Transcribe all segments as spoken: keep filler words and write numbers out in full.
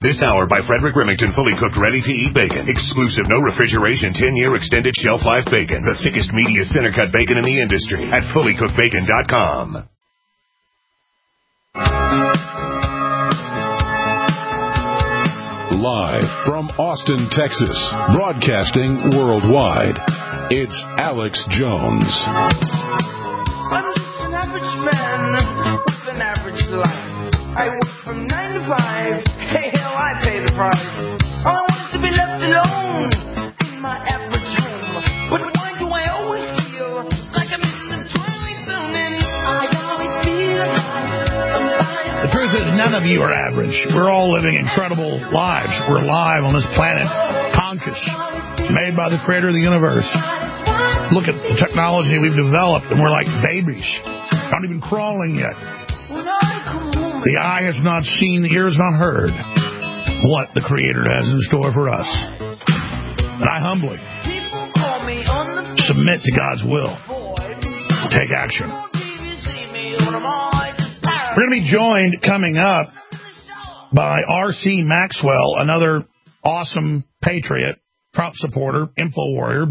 This hour by Frederick Remington, fully cooked, ready-to-eat bacon. Exclusive, no refrigeration, ten-year extended shelf life bacon. The thickest, meatiest, center-cut bacon in the industry at fully cooked bacon dot com. Live from Austin, Texas, broadcasting worldwide, it's Alex Jones. I'm just an average man with an average life. I work from nine to five. Hey, hell, I pay the price. All I want is to be left alone in my average home. But why do I always feel like I'm in the twilight zone? And I always feel like the truth is, none of you are average. We're all living incredible lives. We're alive on this planet, conscious, made by the creator of the universe. Look at the technology we've developed, and we're like babies. Not even crawling yet. The eye has not seen, the ear has not heard what the Creator has in store for us. And I humbly submit to God's will. Take action. We're going to be joined coming up by R C Maxwell, another awesome patriot, Trump supporter, info warrior,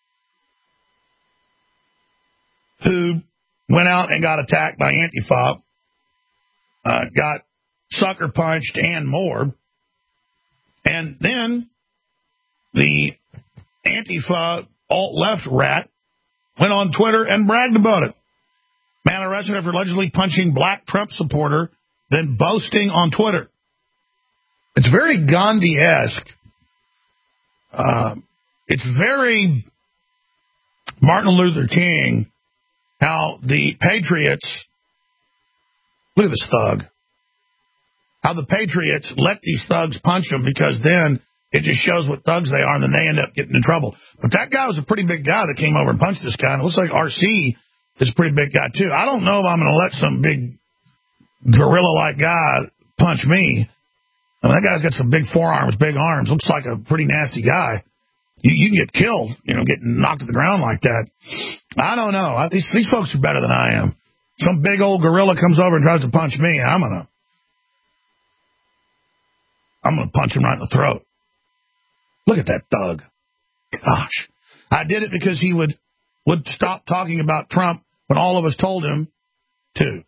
who went out and got attacked by Antifa, uh, got sucker punched and more. And then the Antifa alt-left rat went on Twitter and bragged about it. Man arrested after allegedly punching black Trump supporter, then boasting on Twitter. It's very Gandhi-esque. Uh, it's very Martin Luther King, how the patriots, look at this thug, how the patriots let these thugs punch them because then it just shows what thugs they are and then they end up getting in trouble. But that guy was a pretty big guy that came over and punched this guy, and it looks like R C is a pretty big guy too. I don't know if I'm going to let some big gorilla-like guy punch me. I mean, that guy's got some big forearms, big arms, looks like a pretty nasty guy. You, you can get killed, you know, getting knocked to the ground like that. I don't know. I, these, these folks are better than I am. Some big old gorilla comes over and tries to punch me, I'm gonna, I'm gonna punch him right in the throat. Look at that thug. Gosh, I did it because he would would stop talking about Trump when all of us told him to,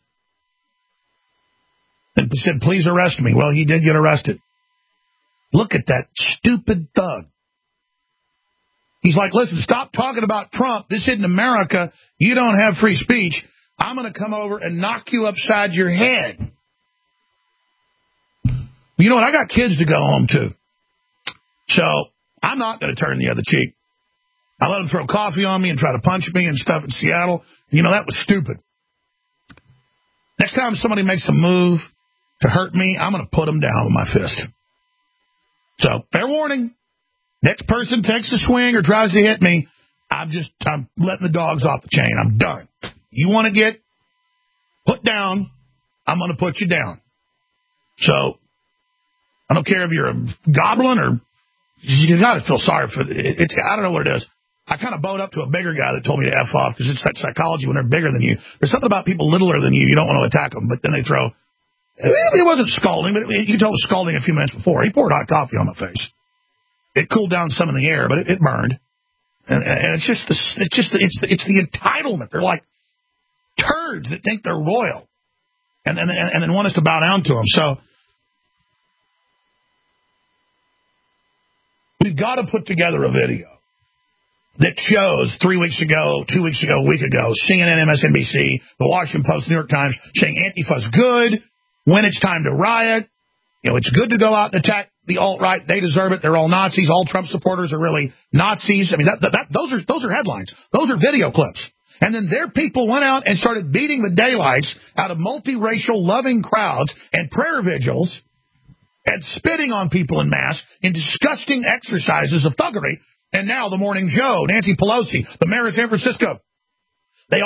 and he said, "Please arrest me." Well, he did get arrested. Look at that stupid thug. He's like, listen, stop talking about Trump. This isn't America. You don't have free speech. I'm going to come over and knock you upside your head. You know what? I got kids to go home to. So I'm not going to turn the other cheek. I let them throw coffee on me and try to punch me and stuff in Seattle. You know, that was stupid. Next time somebody makes a move to hurt me, I'm going to put them down with my fist. So, fair warning. Next person takes a swing or tries to hit me, I'm just, I'm letting the dogs off the chain. I'm done. You want to get put down, I'm going to put you down. So, I don't care if you're a goblin or, you got to feel sorry for it. It's, I don't know what it is. I kind of bowed up to a bigger guy that told me to F off because it's that psychology when they're bigger than you. There's something about people littler than you, you don't want to attack them, but then they throw, it wasn't scalding, but you could tell it was scalding a few minutes before. He poured hot coffee on my face. It cooled down some in the air, but it, it burned. And, and it's just the, it's just the, it's the, it's the entitlement. They're like turds that think they're royal, and then and, and then want us to bow down to them. So we've got to put together a video that shows three weeks ago, two weeks ago, a week ago, C N N, M S N B C, the Washington Post, New York Times, saying Antifa's good when it's time to riot. You know, it's good to go out and attack the alt-right. They deserve it. They're all Nazis. All Trump supporters are really Nazis. I mean, that, that, that, those are those are headlines. Those are video clips. And then their people went out and started beating the daylights out of multiracial, loving crowds and prayer vigils and spitting on people en masse in disgusting exercises of thuggery. And now the Morning Joe, Nancy Pelosi, the mayor of San Francisco, they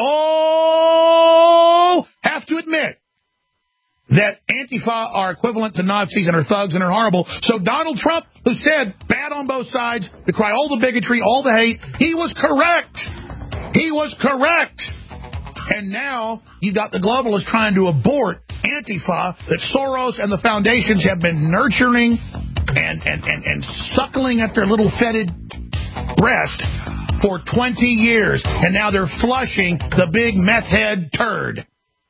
all have to admit that Antifa are equivalent to Nazis and are thugs and are horrible. So Donald Trump, who said bad on both sides, decry all the bigotry, all the hate, he was correct. He was correct. And now you've got the globalists trying to abort Antifa that Soros and the foundations have been nurturing and, and, and, and suckling at their little fetid breast for twenty years, and now they're flushing the big meth head turd.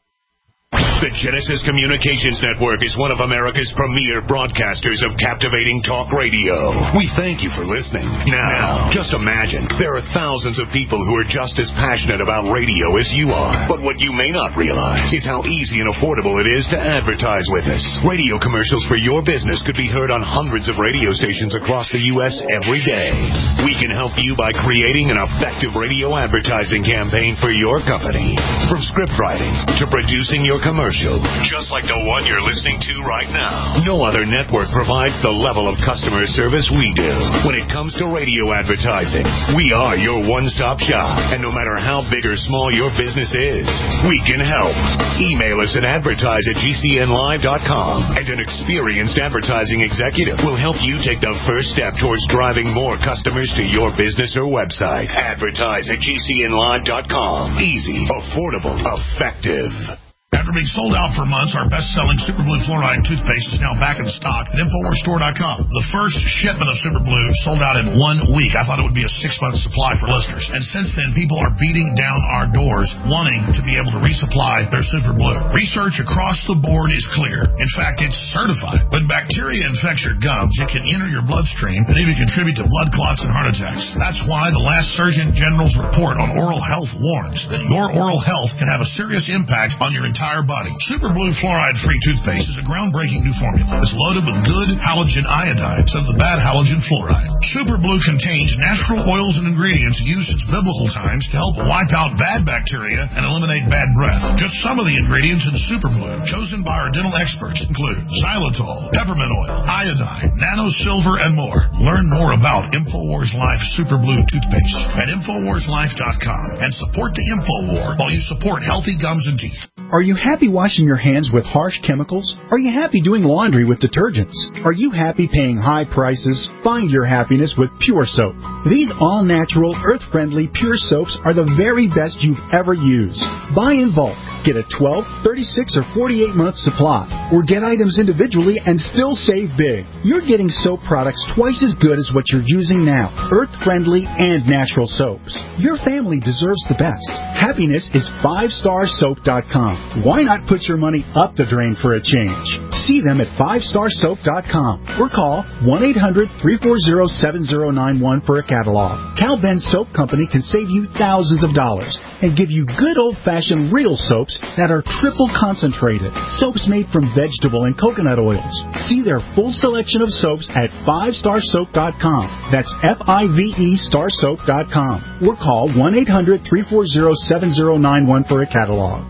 The Genesis Communications Network is one of America's premier broadcasters of captivating talk radio. We thank you for listening. Now, just imagine, there are thousands of people who are just as passionate about radio as you are. But what you may not realize is how easy and affordable it is to advertise with us. Radio commercials for your business could be heard on hundreds of radio stations across the U S every day. We can help you by creating an effective radio advertising campaign for your company. From script writing to producing your commercial, just like the one you're listening to right now. No other network provides the level of customer service we do. When it comes to radio advertising, we are your one-stop shop. And no matter how big or small your business is, we can help. Email us at advertise at g c n live dot com, and an experienced advertising executive will help you take the first step towards driving more customers to your business or website. Advertise at g c n live dot com. Easy, affordable, effective. After being sold out for months, our best-selling Super Blue Fluoride toothpaste is now back in stock at Infowars Store dot com. The first shipment of Super Blue sold out in one week. I thought it would be a six-month supply for listeners. And since then, people are beating down our doors wanting to be able to resupply their Super Blue. Research across the board is clear. In fact, it's certified. When bacteria infects your gums, it can enter your bloodstream and even contribute to blood clots and heart attacks. That's why the last Surgeon General's report on oral health warns that your oral health can have a serious impact on your entire body. Super Blue Fluoride-free toothpaste is a groundbreaking new formula. It's loaded with good halogen iodine instead of the bad halogen fluoride. Super Blue contains natural oils and ingredients used since biblical times to help wipe out bad bacteria and eliminate bad breath. Just some of the ingredients in Super Blue, chosen by our dental experts, include xylitol, peppermint oil, iodine, nano silver, and more. Learn more about InfoWars Life Super Blue toothpaste at infowars life dot com and support the InfoWar while you support healthy gums and teeth. Are you happy washing your hands with harsh chemicals? Are you happy doing laundry with detergents? Are you happy paying high prices? Find your happiness with Pure Soap. These all-natural, earth-friendly Pure Soaps are the very best you've ever used. Buy in bulk. Get a twelve, thirty-six, or forty-eight month supply. Or get items individually and still save big. You're getting soap products twice as good as what you're using now. Earth-friendly and natural soaps. Your family deserves the best. Happiness is five star soap dot com. Why not put your money up the drain for a change? See them at five star soap dot com or call one eight hundred, three four zero, seven zero nine one for a catalog. Cal Ben Soap Company can save you thousands of dollars and give you good old-fashioned real soaps that are triple concentrated. Soaps made from vegetable and coconut oils. See their full selection of soaps at five star soap dot com. That's F I V E star soap dot com. Or call one eight hundred, three four zero, seven zero nine one for a catalog.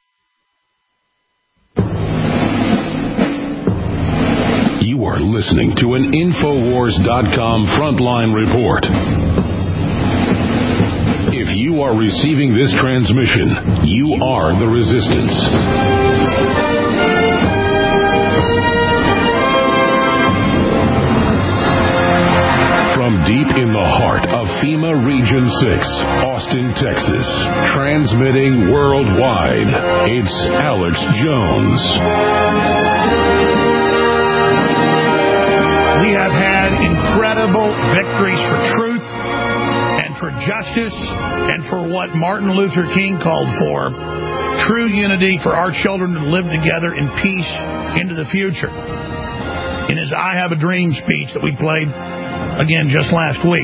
You are listening to an Infowars dot com frontline report. If you are receiving this transmission, you are the resistance. From deep in the heart of FEMA Region six, Austin, Texas, transmitting worldwide, it's Alex Jones. We have had incredible victories for truth and for justice and for what Martin Luther King called for, true unity for our children to live together in peace into the future. In his I Have a Dream speech that we played, again, just last week.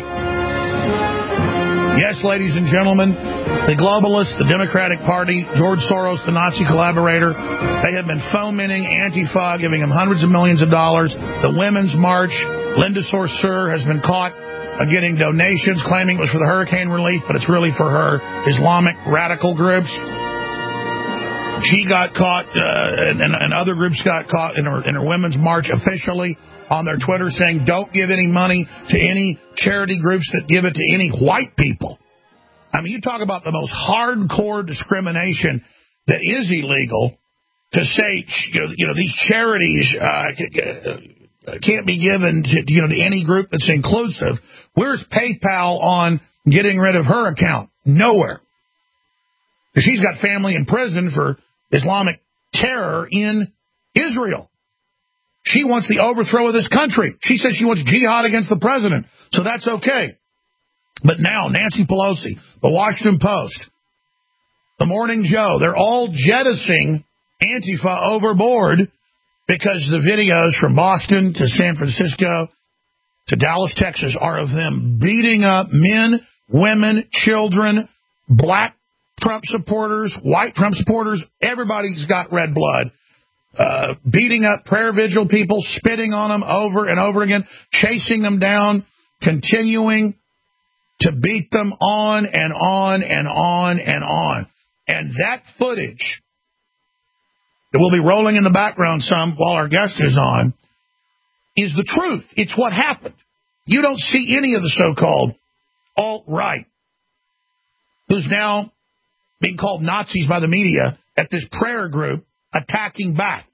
Yes, ladies and gentlemen, the globalists, the Democratic Party, George Soros, the Nazi collaborator, they have been fomenting Antifa, giving them hundreds of millions of dollars. The Women's March, Linda Sarsour has been caught getting donations, claiming it was for the hurricane relief, but it's really for her Islamic radical groups. She got caught, uh, and, and other groups got caught in her, in her Women's March officially on their Twitter saying, don't give any money to any charity groups that give it to any white people. I mean, you talk about the most hardcore discrimination that is illegal to say, you know, you know these charities uh, can't be given to, you know, to any group that's inclusive. Where's PayPal on getting rid of her account? Nowhere. Because she's got family in prison for Islamic terror in Israel. She wants the overthrow of this country. She says she wants jihad against the president. So that's okay. But now, Nancy Pelosi, the Washington Post, the Morning Joe, they're all jettisoning Antifa overboard because the videos from Boston to San Francisco to Dallas, Texas, are of them beating up men, women, children, black Trump supporters, white Trump supporters. Everybody's got red blood. Uh, beating up prayer vigil people, spitting on them over and over again, chasing them down, continuing to beat them on and on and on and on. And that footage that will be rolling in the background some while our guest is on is the truth. It's what happened. You don't see any of the so-called alt-right who's now being called Nazis by the media at this prayer group attacking back,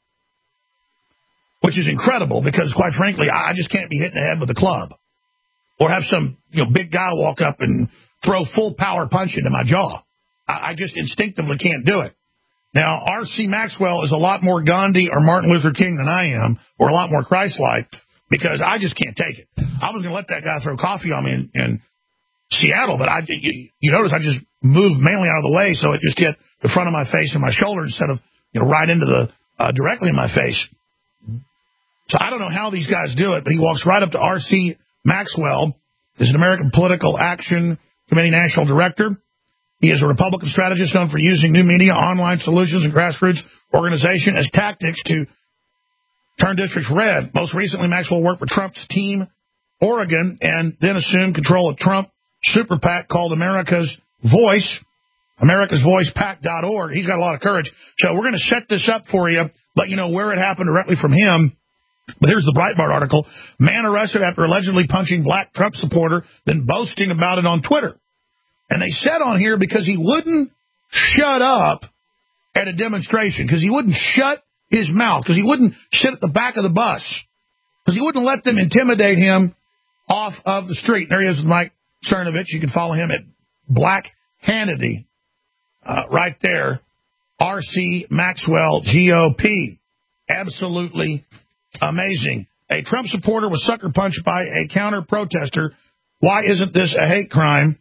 which is incredible because, quite frankly, I just can't be hit in the head with a club or have some you know big guy walk up and throw full power punch into my jaw. I, I just instinctively can't do it. Now, R C Maxwell is a lot more Gandhi or Martin Luther King than I am, or a lot more Christ-like, because I just can't take it. I was going to let that guy throw coffee on me in, in Seattle, but I, you, you notice I just moved mainly out of the way, so it just hit the front of my face and my shoulder instead of you know right into the uh, directly in my face. So I don't know how these guys do it, but he walks right up to R C Maxwell, is an American Political Action Committee National Director. He is a Republican strategist known for using new media, online solutions, and grassroots organization as tactics to turn districts red. Most recently, Maxwell worked for Trump's Team Oregon and then assumed control of Trump super PAC called America's Voice, America's Voice PAC dot org. He's got a lot of courage. So we're going to set this up for you, let you know where it happened directly from him. But here's the Breitbart article. Man arrested after allegedly punching black Trump supporter, then boasting about it on Twitter. And they said on here because he wouldn't shut up at a demonstration, because he wouldn't shut his mouth, because he wouldn't sit at the back of the bus, because he wouldn't let them intimidate him off of the street. There he is with Mike Cernovich. You can follow him at Black Hannity uh, right there. R C Maxwell, G O P. Absolutely amazing. A Trump supporter was sucker punched by a counter-protester. Why isn't this a hate crime?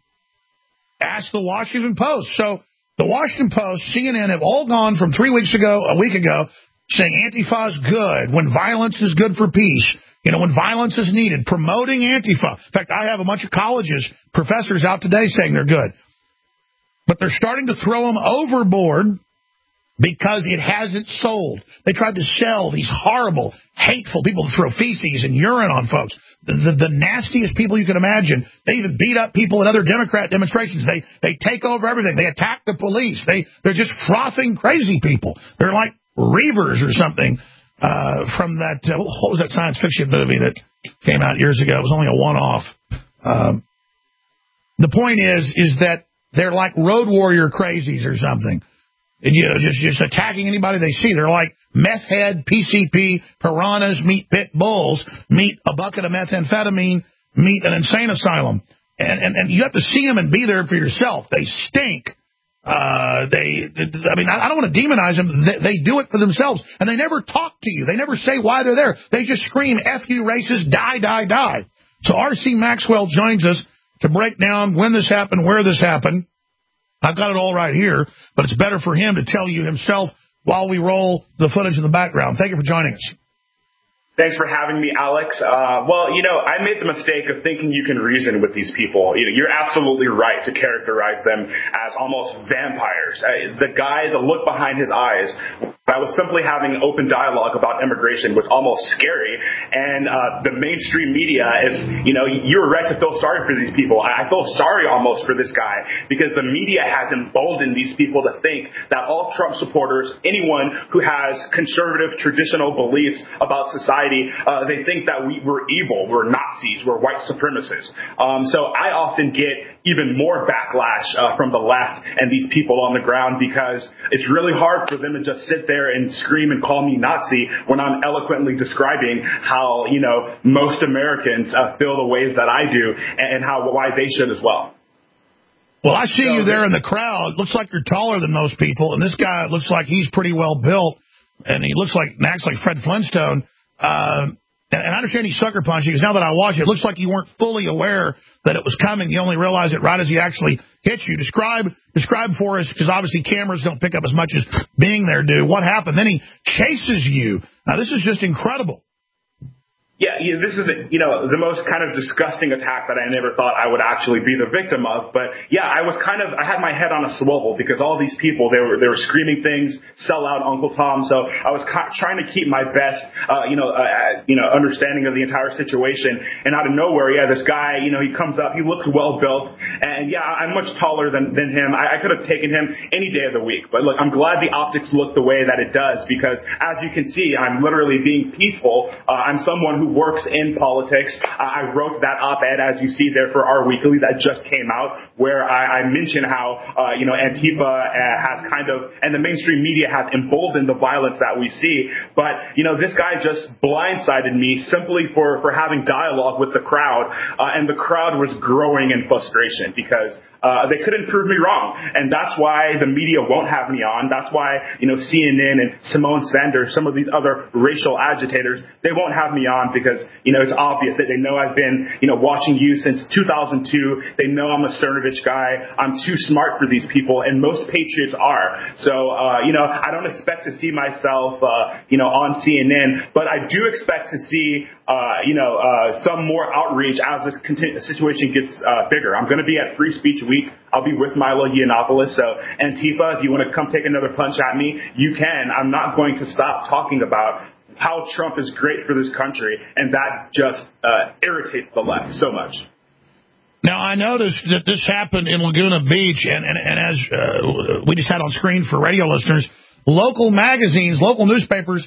Ask the Washington Post. So the Washington Post, C N N have all gone from three weeks ago, a week ago, saying Antifa is good, when violence is good for peace, you know, when violence is needed, promoting Antifa. In fact, I have a bunch of colleges, professors out today saying they're good. But they're starting to throw them overboard because it hasn't sold. They tried to sell these horrible, hateful people who throw feces and urine on folks. The, the, the nastiest people you can imagine. They even beat up people at other Democrat demonstrations. They they take over everything. They attack the police. They, they're just frothing crazy people. They're like Reavers or something uh, from that, uh, what was that science fiction movie that came out years ago? It was only a one-off. Um, the point is, is that they're like road warrior crazies or something. You know, just, just attacking anybody they see. They're like meth head, P C P, piranhas meet pit bulls, meet a bucket of methamphetamine, meet an insane asylum. And, and, and you have to see them and be there for yourself. They stink. Uh, they, I mean, I don't want to demonize them. They, they do it for themselves. And they never talk to you. They never say why they're there. They just scream, F you racist, die, die, die. So R C Maxwell joins us to break down when this happened, where this happened. I've got it all right here, but it's better for him to tell you himself while we roll the footage in the background. Thank you for joining us. Thanks for having me, Alex. Uh, well, you know, I made the mistake of thinking you can reason with these people. You know, you're absolutely right to characterize them as almost vampires. Uh, the guy, the look behind his eyes, I was simply having an open dialogue about immigration was almost scary. And uh, the mainstream media is, you know, you're right to feel sorry for these people. I, I feel sorry almost for this guy because the media has emboldened these people to think that all Trump supporters, anyone who has conservative traditional beliefs about society, Uh, they think that we, we're evil, we're Nazis, we're white supremacists. Um, so I often get even more backlash uh, from the left and these people on the ground because it's really hard for them to just sit there and scream and call me Nazi when I'm eloquently describing how, you know, most Americans uh, feel the ways that I do and how why they should as well. Well, I see so, you there in the crowd. Looks like you're taller than most people, and this guy looks like he's pretty well built, and he looks like acts like Fred Flintstone. uh, and I understand he's sucker punching, because now that I watch it, it looks like you weren't fully aware that it was coming. You only realized it right as he actually hit you. Describe describe for us, because obviously cameras don't pick up as much as being there do. What happened? Then he chases you. Now, this is just incredible. Yeah, yeah, this is, you know, the most kind of disgusting attack that I never thought I would actually be the victim of. But yeah, I was kind of, I had my head on a swivel, because all these people, they were, they were screaming things, sell out Uncle Tom. So I was ca- trying to keep my best, uh, you know, uh, you know, understanding of the entire situation. And out of nowhere, yeah, this guy, you know, he comes up, he looks well built. And yeah, I'm much taller than, than him. I, I could have taken him any day of the week. But look, I'm glad the optics look the way that it does, because as you can see, I'm literally being peaceful. Uh, I'm someone who works in politics. Uh, I wrote that op-ed, as you see there, for our weekly that just came out, where I, I mention how, uh, you know, Antifa uh, has kind of, and the mainstream media has emboldened the violence that we see. But, you know, this guy just blindsided me simply for, for having dialogue with the crowd. Uh, and the crowd was growing in frustration, because Uh, they couldn't prove me wrong. And that's why the media won't have me on. That's why, you know, C N N and Simone Sanders, some of these other racial agitators, they won't have me on, because, you know, it's obvious that they know I've been, you know, watching you since two thousand two. They know I'm a Cernovich guy. I'm too smart for these people, and most patriots are. So, uh, you know, I don't expect to see myself, uh, you know, on C N N, but I do expect to see, uh, you know, uh, some more outreach as this conti- situation gets uh, bigger. I'm going to be at Free Speech Week. I'll be with Milo Yiannopoulos. So, Antifa, if you want to come take another punch at me, you can. I'm not going to stop talking about how Trump is great for this country, and that just uh, irritates the left so much. Now, I noticed that this happened in Laguna Beach, and, and, and as uh, we just had on screen for radio listeners, local magazines, local newspapers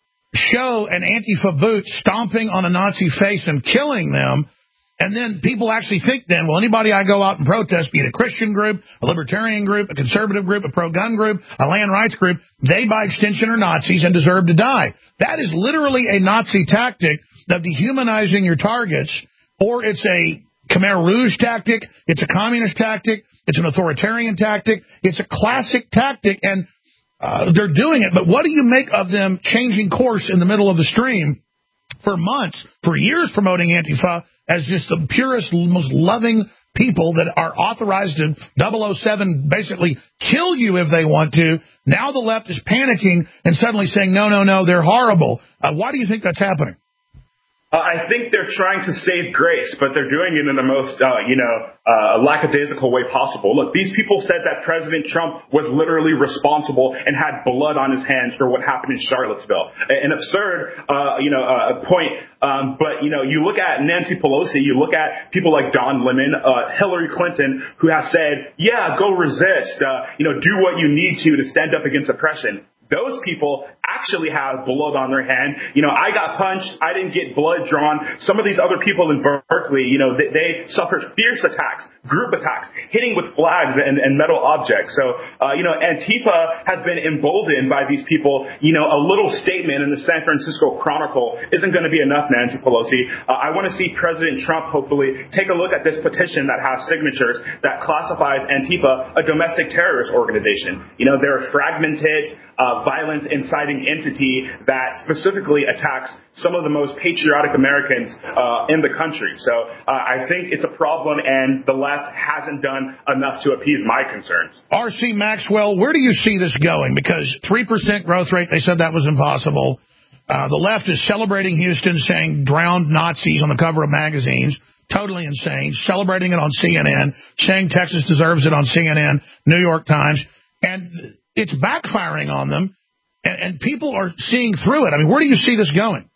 show an Antifa boot stomping on a Nazi face and killing them. And then people actually think then, well, anybody I go out and protest, be it a Christian group, a libertarian group, a conservative group, a pro-gun group, a land rights group, they by extension are Nazis and deserve to die. That is literally a Nazi tactic of dehumanizing your targets, or it's a Khmer Rouge tactic, it's a communist tactic, it's an authoritarian tactic, it's a classic tactic, and uh, they're doing it. But what do you make of them changing course in the middle of the stream for months, for years, promoting Antifa as just the purest, most loving people that are authorized to double oh seven basically kill you if they want to? Now the left is panicking and suddenly saying, no, no, no, they're horrible. Uh, why do you think that's happening? Uh, I think they're trying to save grace, but they're doing it in the most, uh, you know, uh, lackadaisical way possible. Look, these people said that President Trump was literally responsible and had blood on his hands for what happened in Charlottesville. An absurd, uh, you know, uh, point. Um, but, you know, you look at Nancy Pelosi, you look at people like Don Lemon, uh, Hillary Clinton, who has said, yeah, go resist, uh, you know, do what you need to to stand up against oppression. Those people actually have blood on their hand. You know, I got punched. I didn't get blood drawn. Some of these other people in Berkeley, you know, they, they suffered fierce attacks, group attacks, hitting with flags and, and metal objects. So, uh, you know, Antifa has been emboldened by these people. You know, a little statement in the San Francisco Chronicle isn't going to be enough, Nancy Pelosi. Uh, I want to see President Trump, hopefully, take a look at this petition that has signatures that classifies Antifa a domestic terrorist organization. You know, they're fragmented, uh, violence inciting entity that specifically attacks some of the most patriotic Americans uh, in the country. So uh, I think it's a problem, and the left hasn't done enough to appease my concerns. R C Maxwell, where do you see this going? Because three percent growth rate, they said that was impossible. Uh, the left is celebrating Houston, saying drowned Nazis on the cover of magazines. Totally insane. Celebrating it on C N N, saying Texas deserves it on C N N, New York Times. And it's backfiring on them, and, and people are seeing through it. I mean, where do you see this going?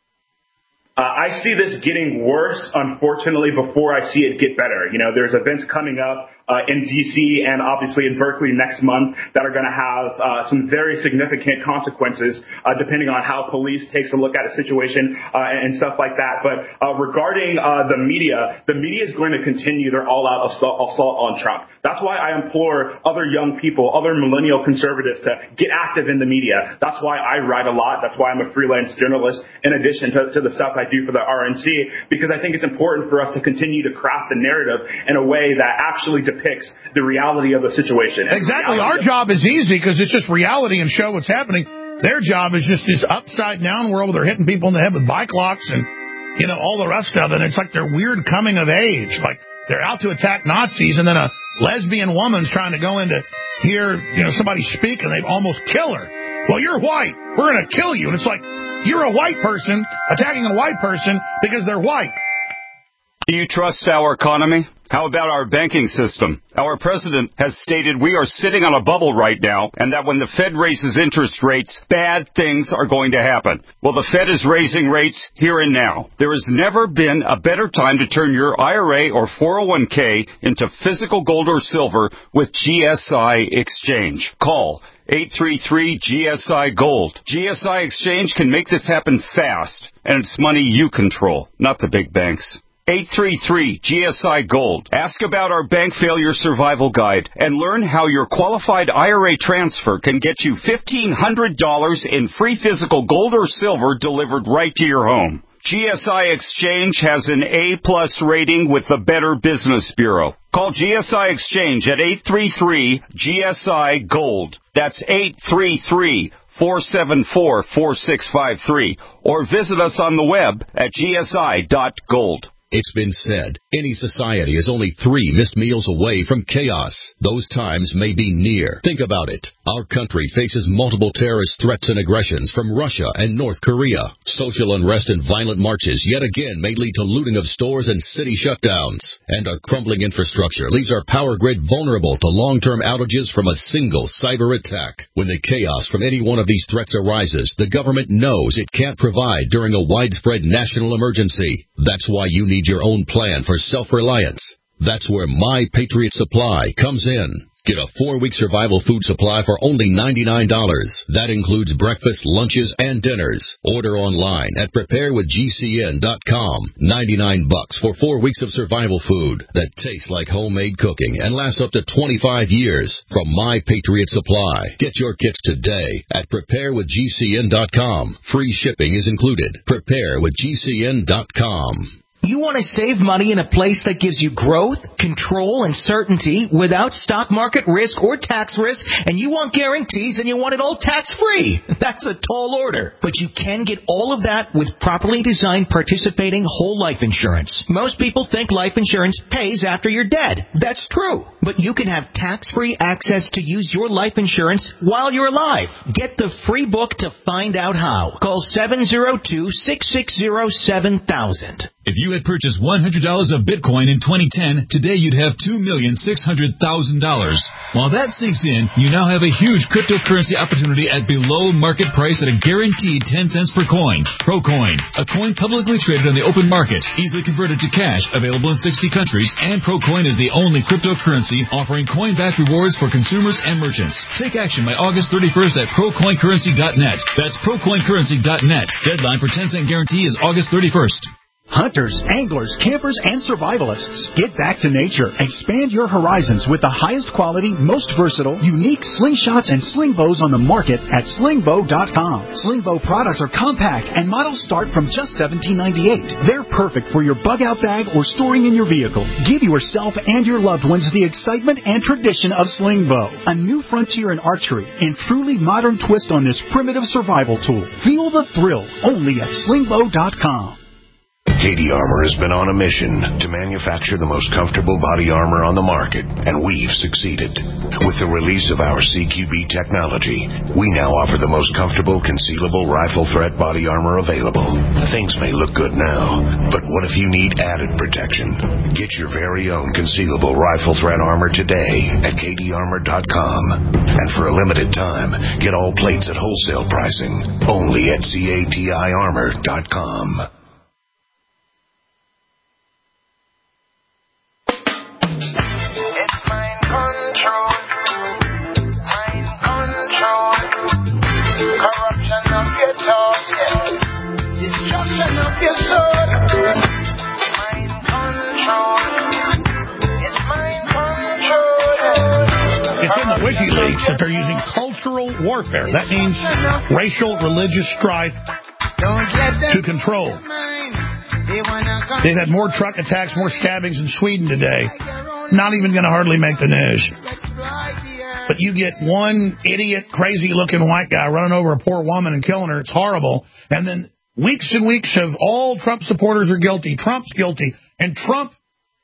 Uh, I see this getting worse, unfortunately, before I see it get better. You know, there's events coming up uh, in D C and obviously in Berkeley next month that are going to have uh, some very significant consequences, uh, depending on how police takes a look at a situation uh, and stuff like that. But uh, regarding uh, the media, the media is going to continue their all-out assault, assault on Trump. That's why I implore other young people, other millennial conservatives to get active in the media. That's why I write a lot. That's why I'm a freelance journalist, in addition to, to the stuff I do for the R N C, because I think it's important for us to continue to craft the narrative in a way that actually depicts the reality of the situation. Exactly. Our job is easy because it's just reality and show what's happening. Their job is just this upside-down world where they're hitting people in the head with bike locks and, you know, all the rest of it. And it's like their weird coming of age. Like, they're out to attack Nazis, and then a lesbian woman's trying to go in to hear, you know, somebody speak, and they almost kill her. Well, you're white. We're going to kill you. And it's like, you're a white person attacking a white person because they're white. Do you trust our economy? How about our banking system? Our president has stated we are sitting on a bubble right now, and that when the Fed raises interest rates, bad things are going to happen. Well, the Fed is raising rates here and now. There has never been a better time to turn your I R A or four oh one k into physical gold or silver with G S I Exchange. Call eight three three G S I Gold. G S I Exchange can make this happen fast, and it's money you control, not the big banks. eight three three G S I Gold. Ask about our bank failure survival guide and learn how your qualified I R A transfer can get you fifteen hundred dollars in free physical gold or silver delivered right to your home. G S I Exchange has an A plus rating with the Better Business Bureau. Call G S I Exchange at eight three three G S I Gold. That's eight three three four seven four four six five three, or visit us on the web at G S I dot gold. It's been said, any society is only three missed meals away from chaos. Those times may be near. Think about it. Our country faces multiple terrorist threats and aggressions from Russia and North Korea. Social unrest and violent marches yet again may lead to looting of stores and city shutdowns. And our crumbling infrastructure leaves our power grid vulnerable to long-term outages from a single cyber attack. When the chaos from any one of these threats arises, the government knows it can't provide during a widespread national emergency. That's why you need your own plan for self-reliance. That's where My Patriot Supply comes in. Get a four-week survival food supply for only ninety-nine dollars. That includes breakfast, lunches, and dinners. Order online at prepare with G C N dot com. ninety-nine bucks for four weeks of survival food that tastes like homemade cooking and lasts up to twenty-five years from My Patriot Supply. Get your kits today at prepare with G C N dot com. Free shipping is included. prepare with G C N dot com. You want to save money in a place that gives you growth, control, and certainty without stock market risk or tax risk, and you want guarantees and you want it all tax-free. That's a tall order. But you can get all of that with properly designed participating whole life insurance. Most people think life insurance pays after you're dead. That's true. But you can have tax-free access to use your life insurance while you're alive. Get the free book to find out how. Call seven zero two, six six zero, seven thousand. If you had purchased one hundred dollars of Bitcoin in twenty ten, today you'd have two million six hundred thousand dollars. While that sinks in, you now have a huge cryptocurrency opportunity at below market price at a guaranteed ten cents per coin. ProCoin, a coin publicly traded on the open market, easily converted to cash, available in sixty countries, and ProCoin is the only cryptocurrency offering coin-back rewards for consumers and merchants. Take action by August thirty-first at pro coin currency dot net. That's pro coin currency dot net. Deadline for ten cent guarantee is August thirty-first. Hunters, anglers, campers, and survivalists. Get back to nature. Expand your horizons with the highest quality, most versatile, unique slingshots and sling bows on the market at sling bow dot com. Sling bow products are compact and models start from just seventeen ninety-eight. They're perfect for your bug-out bag or storing in your vehicle. Give yourself and your loved ones the excitement and tradition of sling bow. A new frontier in archery and truly modern twist on this primitive survival tool. Feel the thrill only at sling bow dot com. K D Armor has been on a mission to manufacture the most comfortable body armor on the market, and we've succeeded. With the release of our C Q B technology, we now offer the most comfortable concealable rifle threat body armor available. Things may look good now, but what if you need added protection? Get your very own concealable rifle threat armor today at K D Armor dot com. And for a limited time, get all plates at wholesale pricing only at C A T I Armor dot com. Destruction of your soul. Mind control. It's mind control. It's in the WikiLeaks that they're using cultural warfare. That means racial, religious strife to control. They've had more truck attacks, more stabbings in Sweden today. Not even going to hardly make the news. but you get one idiot, crazy-looking white guy running over a poor woman and killing her. It's horrible. And then weeks and weeks of all Trump supporters are guilty. Trump's guilty. And Trump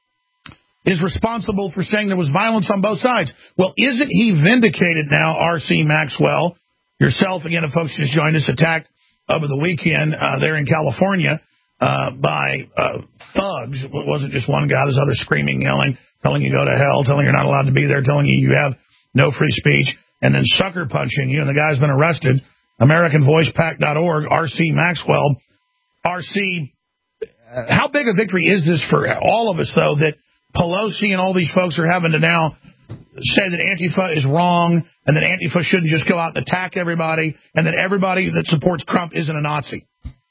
is responsible for saying there was violence on both sides. Well, isn't he vindicated now, R C Maxwell? Yourself, again, if folks just joined us, attacked over the weekend uh, there in California uh, by uh, thugs. It wasn't just one guy. There's others screaming, yelling, telling you go to hell, telling you you're not allowed to be there, telling you you have no free speech, and then sucker punching you. And the guy's been arrested. American Voice Pack dot org, R C Maxwell. R C, how big a victory is this for all of us, though, that Pelosi and all these folks are having to now say that Antifa is wrong and that Antifa shouldn't just go out and attack everybody and that everybody that supports Trump isn't a Nazi?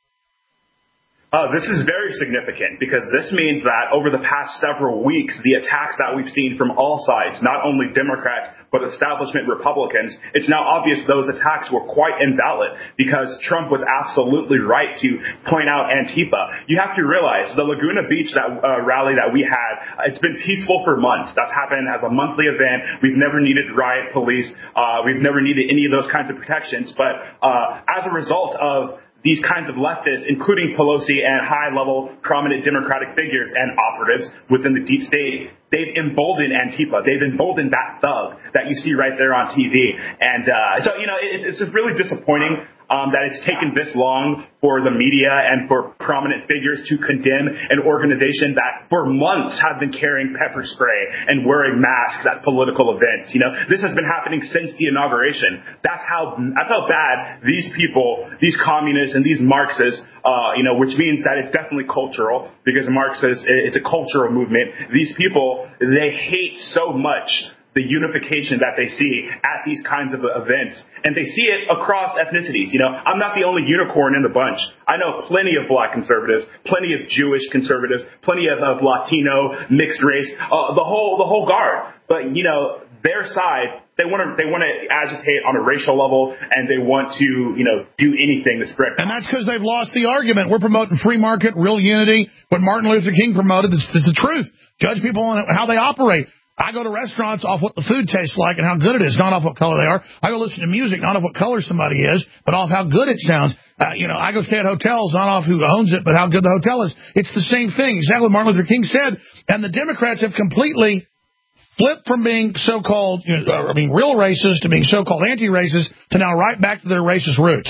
Uh, this is very significant because this means that over the past several weeks, the attacks that we've seen from all sides, not only Democrats, but establishment Republicans, it's now obvious those attacks were quite invalid because Trump was absolutely right to point out Antifa. You have to realize the Laguna Beach that, uh, rally that we had, it's been peaceful for months. That's happened as a monthly event. We've never needed riot police. Uh, we've never needed any of those kinds of protections. But uh, as a result of these kinds of leftists, including Pelosi and high-level prominent Democratic figures and operatives within the deep state, they've emboldened Antifa. They've emboldened that thug that you see right there on T V. And uh, so, you know, it, it's just really disappointing um, that it's taken this long for the media and for prominent figures to condemn an organization that for months have been carrying pepper spray and wearing masks at political events. You know, this has been happening since the inauguration. That's how that's how bad these people, these communists and these Marxists, uh, you know, which means that it's definitely cultural because Marxists, it's a cultural movement. These people, they hate so much the unification that they see at these kinds of events. And they see it across ethnicities. You know, I'm not the only unicorn in the bunch. I know plenty of black conservatives, plenty of Jewish conservatives, plenty of, of Latino, mixed race, uh, the whole the whole guard. But, you know, their side, they want to they want to agitate on a racial level, and they want to, you know, do anything to spread. And that's because they've lost the argument. We're promoting free market, real unity. What Martin Luther King promoted is the truth. Judge people on how they operate. I go to restaurants off what the food tastes like and how good it is, not off what color they are. I go listen to music, not off what color somebody is, but off how good it sounds. Uh, you know, I go stay at hotels, not off who owns it, but how good the hotel is. It's the same thing, exactly what Martin Luther King said. And the Democrats have completely flipped from being so-called, you know, I mean, real racist to being so-called anti-racist to now right back to their racist roots.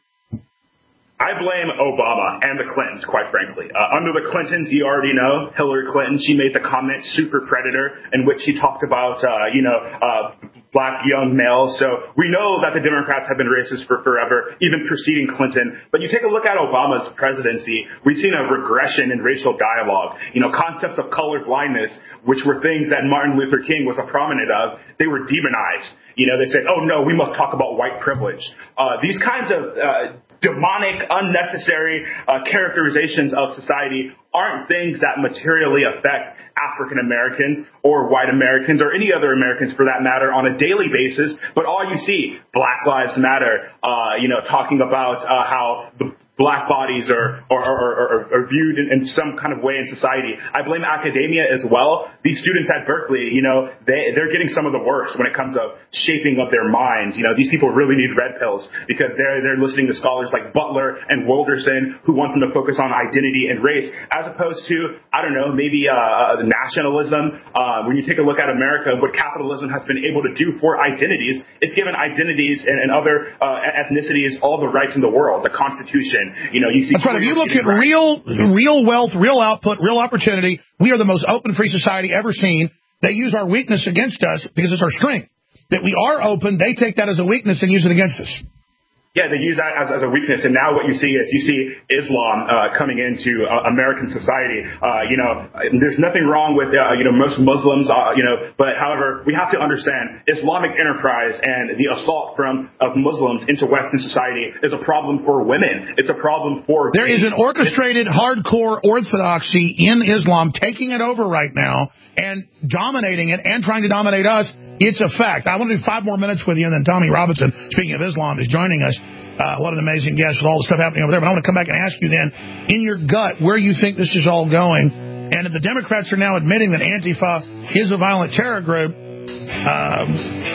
I blame Obama and the Clintons, quite frankly. Uh, under the Clintons, you already know, Hillary Clinton, she made the comment super predator in which she talked about, uh, you know, uh, black young males. So we know that the Democrats have been racist for forever, even preceding Clinton. But you take a look at Obama's presidency, we've seen a regression in racial dialogue. You know, concepts of color blindness, which were things that Martin Luther King was a prominent of, they were demonized. You know, they said, oh, no, we must talk about white privilege. Uh, these kinds of uh, demonic, unnecessary uh, characterizations of society aren't things that materially affect African Americans or white Americans or any other Americans for that matter on a daily basis. But all you see, Black Lives Matter, uh, you know, talking about uh, how the black bodies are, are, are, are, are viewed in, in some kind of way in society. I blame academia as well. These students at Berkeley, you know, they, they're getting some of the worst when it comes to shaping of their minds. You know, these people really need red pills because they're, they're listening to scholars like Butler and Wilderson who want them to focus on identity and race as opposed to, I don't know, maybe uh, nationalism. Uh, when you take a look at America, what capitalism has been able to do for identities, it's given identities and, and other uh, ethnicities all the rights in the world, the Constitution. You know, you see. That's right. If you look at right. real, real wealth, real output, real opportunity, we are the most open, free society ever seen. They use our weakness against us because it's our strength. That we are open, they take that as a weakness and use it against us. Yeah, they use that as, as a weakness, and now what you see is you see Islam uh, coming into uh, American society. Uh, you know, there's nothing wrong with uh, you know most Muslims, uh, you know, but however, we have to understand Islamic enterprise and the assault from of Muslims into Western society is a problem for women. It's a problem for there is an orchestrated hardcore orthodoxy in Islam taking it over right now and dominating it and trying to dominate us. It's a fact. I want to do five more minutes with you, and then Tommy Robinson, speaking of Islam, is joining us. Uh, what an amazing guest with all the stuff happening over there. But I want to come back and ask you then, in your gut, where you think this is all going. And if the Democrats are now admitting that Antifa is a violent terror group, um,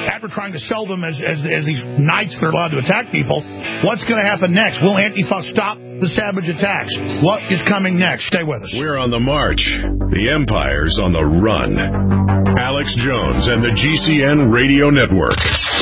after trying to sell them as, as, as these knights that are allowed to attack people, what's going to happen next? Will Antifa stop the savage attacks? What is coming next? Stay with us. We're on the march. The empire's on the run. Alex Jones and the G C N Radio Network.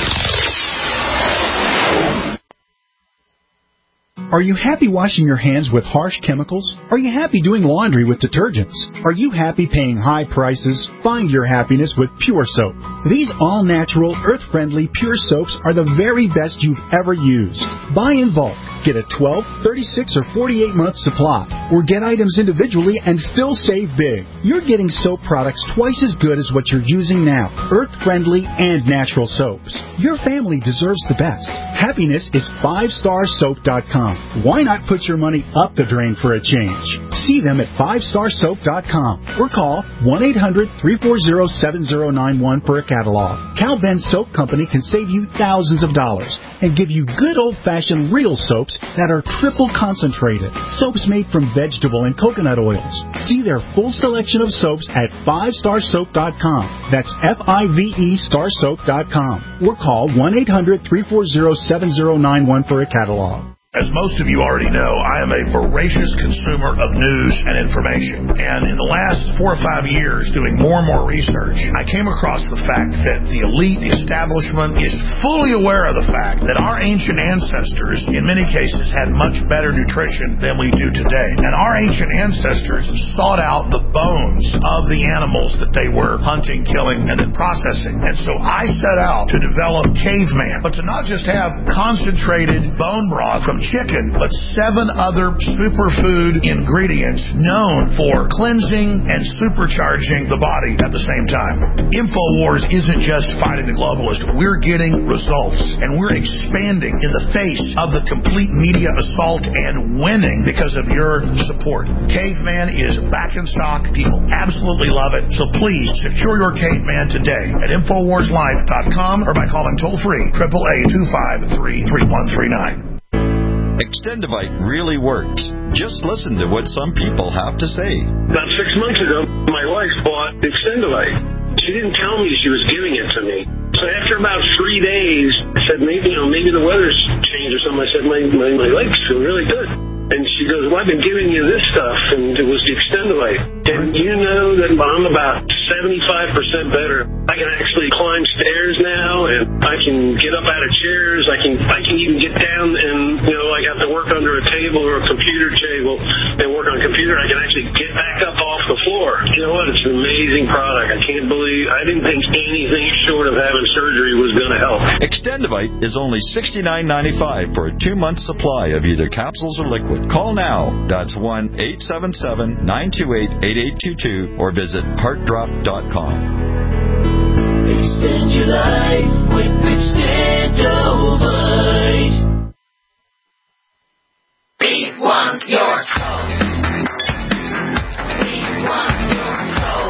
Are you happy washing your hands with harsh chemicals? Are you happy doing laundry with detergents? Are you happy paying high prices? Find your happiness with Pure Soap. These all-natural, earth-friendly Pure Soaps are the very best you've ever used. Buy in bulk. Get a twelve, thirty-six, or forty-eight month supply. Or get items individually and still save big. You're getting soap products twice as good as what you're using now. Earth-friendly and natural soaps. Your family deserves the best. Happiness is five star soap dot com. Why not put your money up the drain for a change? See them at five star soap dot com or call one eight hundred, three four zero, seven zero nine one for a catalog. Cal Ben Soap Company can save you thousands of dollars and give you good old-fashioned real soaps that are triple concentrated. Soaps made from vegetable and coconut oils. See their full selection of soaps at five star soap dot com. That's F I V E star soap dot com. Or call one eight hundred, three four zero, seven zero nine one for a catalog. As most of you already know, I am a voracious consumer of news and information. And in the last four or five years, doing more and more research, I came across the fact that the elite, the establishment, is fully aware of the fact that our ancient ancestors, in many cases, had much better nutrition than we do today. And our ancient ancestors sought out the bones of the animals that they were hunting, killing, and then processing. And so I set out to develop Caveman, but to not just have concentrated bone broth from chicken, but seven other superfood ingredients known for cleansing and supercharging the body at the same time. InfoWars isn't just fighting the globalist. We're getting results, and we're expanding in the face of the complete media assault and winning because of your support. Caveman is back in stock. People absolutely love it. So please secure your Caveman today at infowars life dot com or by calling toll-free eight eight eight, two five three, three one three nine. Extendivite really works. Just listen to what some people have to say. About six months ago, my wife bought Extendivite. She didn't tell me she was giving it to me. So after about three days, I said, maybe, you know, maybe the weather's changed or something. I said, my, my, my legs feel really good. And she goes, well, I've been giving you this stuff, and it was the Extendivite. And you know that I'm about seventy-five percent better. I can actually climb stairs now, and I can get up out of chairs. I can I can even get down and, you know, I have to work under a table or a computer table and work on a computer. I can actually get back up off the floor. You know what? It's an amazing product. I can't believe, I didn't think anything short of having surgery was going to help. Extendivite is only sixty-nine ninety-five for a two-month supply of either capsules or liquid. Call now. That's one eight seven seven, nine two eight, eight eight two two or visit heart drop dot com. Extend your life with Extendivite. We want your soul. We want your soul.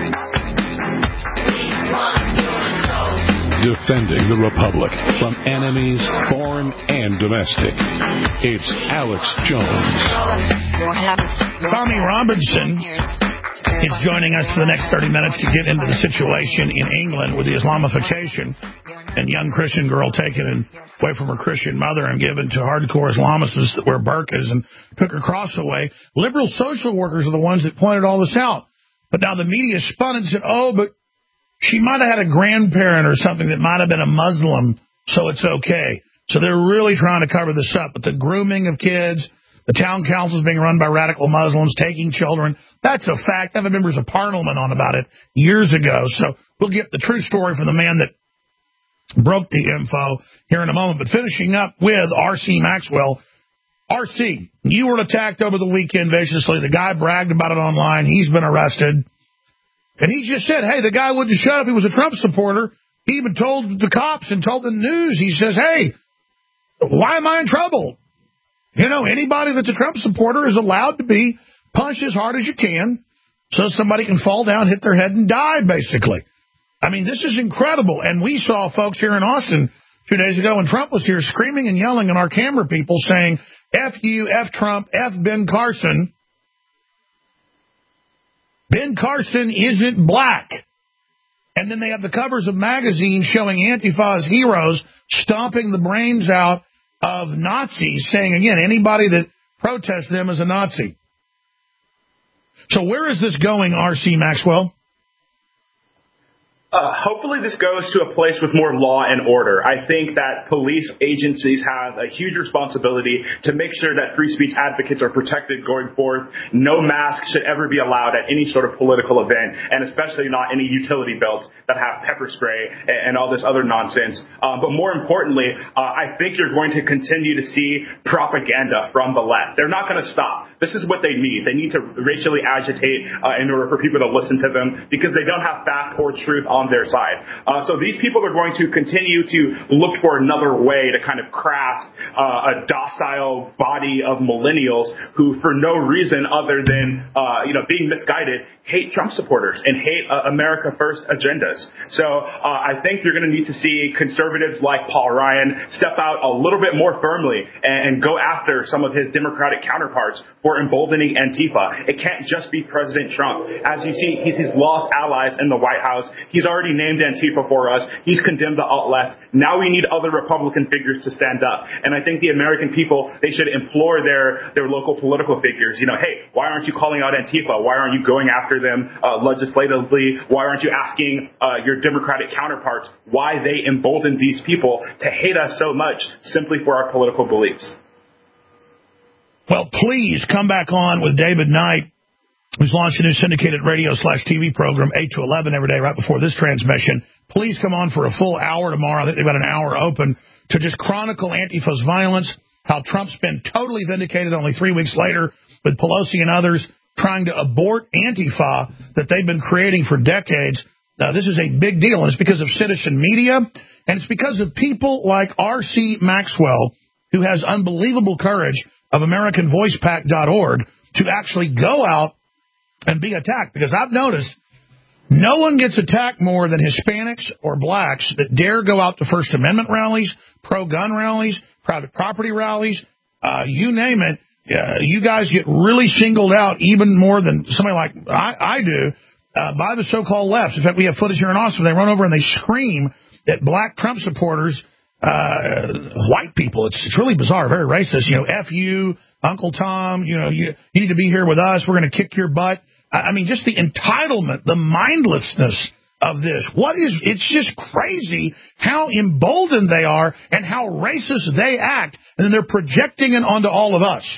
We want your soul. Defending the Republic from enemies, foreign and domestic. It's Alex Jones. Tommy Robinson is joining us for the next thirty minutes to get into the situation in England with the Islamification and young Christian girl taken away from her Christian mother and given to hardcore Islamists that wear burqas and took her cross away. Liberal social workers are the ones that pointed all this out. But now the media spun and said, oh, but she might have had a grandparent or something that might have been a Muslim, so it's okay. So they're really trying to cover this up. But the grooming of kids, the town councils being run by radical Muslims, taking children, that's a fact. I have members of parliament on about it years ago. So we'll get the true story from the man that broke the info here in a moment. But finishing up with R C Maxwell. R C, you were attacked over the weekend viciously. The guy bragged about it online. He's been arrested. And he just said, hey, the guy wouldn't shut up. He was a Trump supporter. He even told the cops and told the news. He says, hey, why am I in trouble? You know, anybody that's a Trump supporter is allowed to be punched as hard as you can so somebody can fall down, hit their head, and die, basically. I mean, this is incredible. And we saw folks here in Austin two days ago when Trump was here screaming and yelling at our camera people saying, F you, F Trump, F Ben Carson. Ben Carson isn't black. And then they have the covers of magazines showing Antifa as heroes, stomping the brains out of Nazis, saying, again, anybody that protests them is a Nazi. So where is this going, R C Maxwell? Uh, hopefully this goes to a place with more law and order. I think that police agencies have a huge responsibility to make sure that free speech advocates are protected going forth. No mask should ever be allowed at any sort of political event, and especially not any utility belts that have pepper spray and, and all this other nonsense. Um, but more importantly, uh, I think you're going to continue to see propaganda from the left. They're not going to stop. This is what they need. They need to racially agitate uh, in order for people to listen to them because they don't have fact or truth on their side. Uh, so these people are going to continue to look for another way to kind of craft uh, a docile body of millennials who, for no reason other than uh, you know being misguided, hate Trump supporters and hate uh, America First agendas. So uh, I think you're going to need to see conservatives like Paul Ryan step out a little bit more firmly and, and go after some of his Democratic counterparts for emboldening Antifa. It can't just be President Trump. As you see, he's, he's lost allies in the White House. He's already named Antifa for us. He's condemned the alt-left. Now we need other Republican figures to stand up. And I think the American people, they should implore their, their local political figures, you know, hey, why aren't you calling out Antifa? Why aren't you going after them uh, legislatively? Why aren't you asking uh, your Democratic counterparts why they embolden these people to hate us so much simply for our political beliefs? Well, please come back on with David Knight, who's launched a new syndicated radio slash T V program, eight to eleven every day right before this transmission. Please come on for a full hour tomorrow. I think they've got an hour open to just chronicle Antifa's violence, how Trump's been totally vindicated only three weeks later with Pelosi and others trying to abort Antifa that they've been creating for decades. Now, this is a big deal, and it's because of citizen media, and it's because of people like R C Maxwell, who has unbelievable courage of American Voice Pack dot org to actually go out and be attacked. Because I've noticed no one gets attacked more than Hispanics or blacks that dare go out to First Amendment rallies, pro-gun rallies, private property rallies, uh, you name it. Uh, you guys get really singled out even more than somebody like I, I do uh, by the so-called left. In fact, we have footage here in Austin. They run over and they scream at black Trump supporters, uh, white people. It's, it's really bizarre, very racist. You know, F you, Uncle Tom, you know, you, you need to be here with us. We're going to kick your butt. I, I mean, just the entitlement, the mindlessness of this. What is, it's just crazy how emboldened they are and how racist they act. And then they're projecting it onto all of us.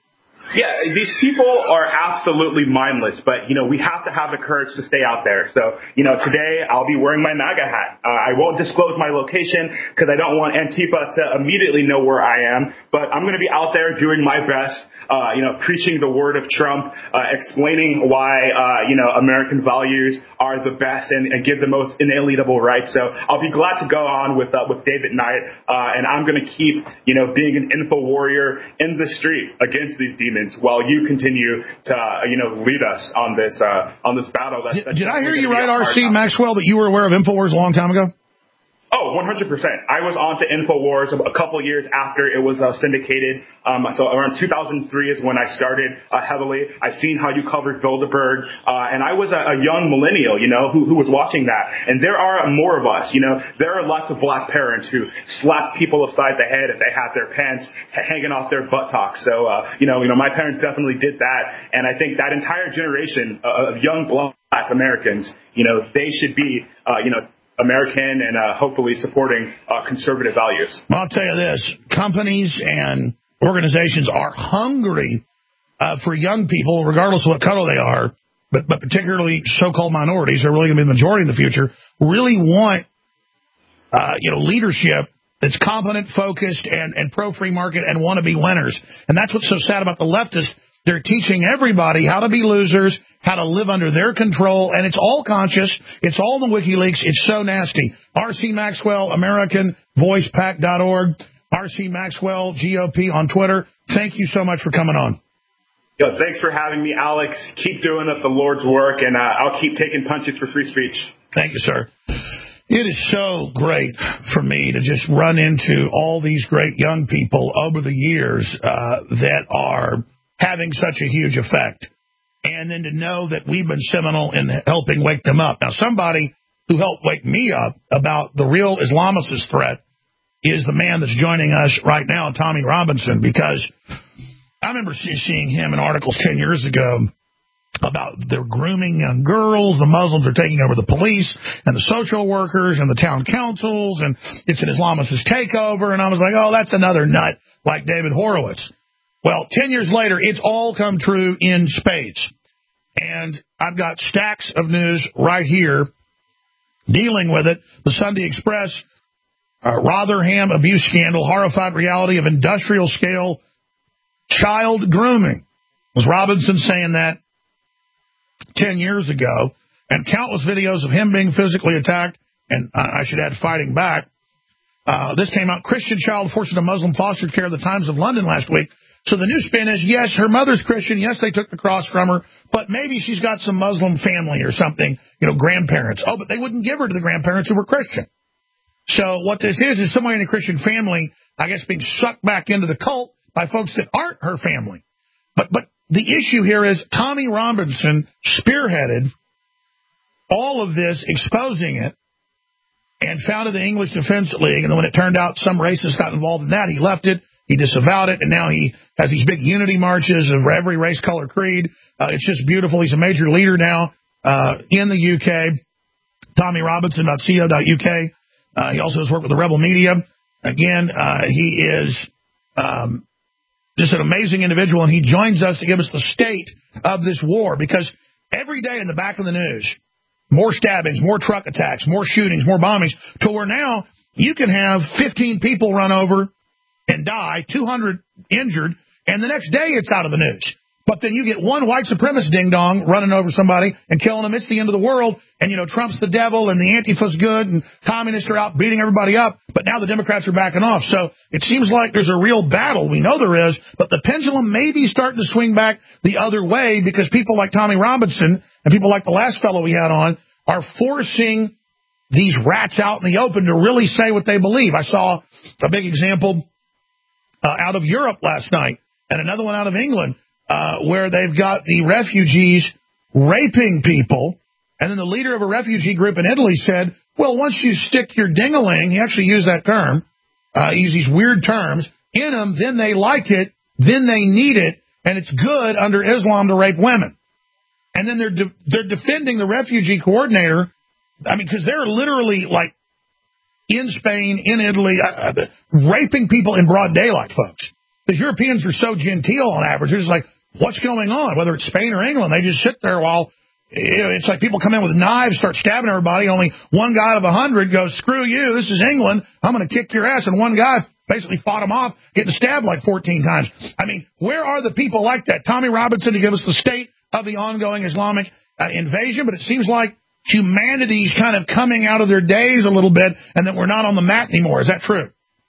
Yeah, these people are absolutely mindless, but, you know, we have to have the courage to stay out there. So, you know, today I'll be wearing my MAGA hat. Uh, I won't disclose my location because I don't want Antifa to immediately know where I am, but I'm going to be out there doing my best, uh, you know, preaching the word of Trump, uh, explaining why, uh, you know, American values are the best and, and give the most inalienable rights. So I'll be glad to go on with, uh, with David Knight, uh, and I'm going to keep, you know, being an info warrior in the street against these demons, while you continue to, uh, you know, lead us on this uh, on this battle. That's, did that's did I hear you right, R C Maxwell, that you were aware of InfoWars a long time ago? Oh, one hundred percent. I was on to InfoWars a couple years after it was uh, syndicated. Um, so around two thousand three is when I started uh, heavily. I've seen how you covered Bilderberg, uh, and I was a, a young millennial, you know, who, who was watching that. And there are more of us, you know. There are lots of black parents who slap people upside the head if they have their pants hanging off their buttocks. So, uh, you know, you know, my parents definitely did that, and I think that entire generation of young black Americans, you know, they should be, uh, you know, American and uh, hopefully supporting uh, conservative values. Well, I'll tell you this, companies and organizations are hungry uh, for young people, regardless of what color they are, but, but particularly so-called minorities, are really going to be the majority in the future, really want uh, you know, leadership that's competent, focused, and, and pro-free market and want to be winners. And that's what's so sad about the leftists. They're teaching everybody how to be losers, how to live under their control, and it's all conscious. It's all in the WikiLeaks. It's so nasty. R C Maxwell, American Voice Pack dot org, R C Maxwell, G O P on Twitter. Thank you so much for coming on. Yo, thanks for having me, Alex. Keep doing up the Lord's work, and uh, I'll keep taking punches for free speech. Thank you, sir. It is so great for me to just run into all these great young people over the years uh, that are having such a huge effect, and then to know that we've been seminal in helping wake them up. Now, somebody who helped wake me up about the real Islamicist threat is the man that's joining us right now, Tommy Robinson, because I remember seeing him in articles ten years ago about they're grooming young girls, the Muslims are taking over the police and the social workers and the town councils, and it's an Islamicist takeover. And I was like, oh, that's another nut like David Horowitz. Well, ten years later, it's all come true in spades. And I've got stacks of news right here dealing with it. The Sunday Express, uh, Rotherham abuse scandal, horrified reality of industrial-scale child grooming. Was Robinson saying that ten years ago? And countless videos of him being physically attacked, and uh, I should add fighting back. Uh, this came out, Christian child forced into Muslim foster care, the Times of London last week. So the new spin is, yes, her mother's Christian. Yes, they took the cross from her, but maybe she's got some Muslim family or something, you know, grandparents. Oh, but they wouldn't give her to the grandparents who were Christian. So what this is, is somebody in a Christian family, I guess, being sucked back into the cult by folks that aren't her family. But but the issue here is Tommy Robinson spearheaded all of this, exposing it, and founded the English Defense League. And then when it turned out some racist got involved in that, he left it. He disavowed it, and now he has these big unity marches of every race, color, creed. Uh, it's just beautiful. He's a major leader now uh, in the U K. Tommy Robinson dot co dot U K. Uh, he also has worked with the Rebel Media. Again, uh, he is um, just an amazing individual, and he joins us to give us the state of this war, because every day in the back of the news, more stabbings, more truck attacks, more shootings, more bombings, to where now you can have fifteen people run over and die, two hundred injured, and the next day it's out of the news. But then you get one white supremacist ding-dong running over somebody and killing them. It's the end of the world, and, you know, Trump's the devil, and the Antifa's good, and communists are out beating everybody up, but now the Democrats are backing off. So it seems like there's a real battle. We know there is, but the pendulum may be starting to swing back the other way, because people like Tommy Robinson and people like the last fellow we had on are forcing these rats out in the open to really say what they believe. I saw a big example Uh, out of Europe last night, and another one out of England, uh, where they've got the refugees raping people, and then the leader of a refugee group in Italy said, well, once you stick your ding-a-ling, he actually used that term, uh, he used these weird terms, in them, then they like it, then they need it, and it's good under Islam to rape women. And then they're de- they're defending the refugee coordinator, I mean, because they're literally, like, in Spain, in Italy, uh, raping people in broad daylight, folks. The Europeans are so genteel on average. They're just like, what's going on? Whether it's Spain or England, they just sit there while, you know, it's like people come in with knives, start stabbing everybody. Only one guy out of a hundred goes, screw you, this is England, I'm going to kick your ass. And one guy basically fought him off, getting stabbed like fourteen times. I mean, where are the people like that? Tommy Robinson to give us the state of the ongoing Islamic uh, invasion, but it seems like humanity's kind of coming out of their days a little bit, and that we're not on the mat anymore. Is that true?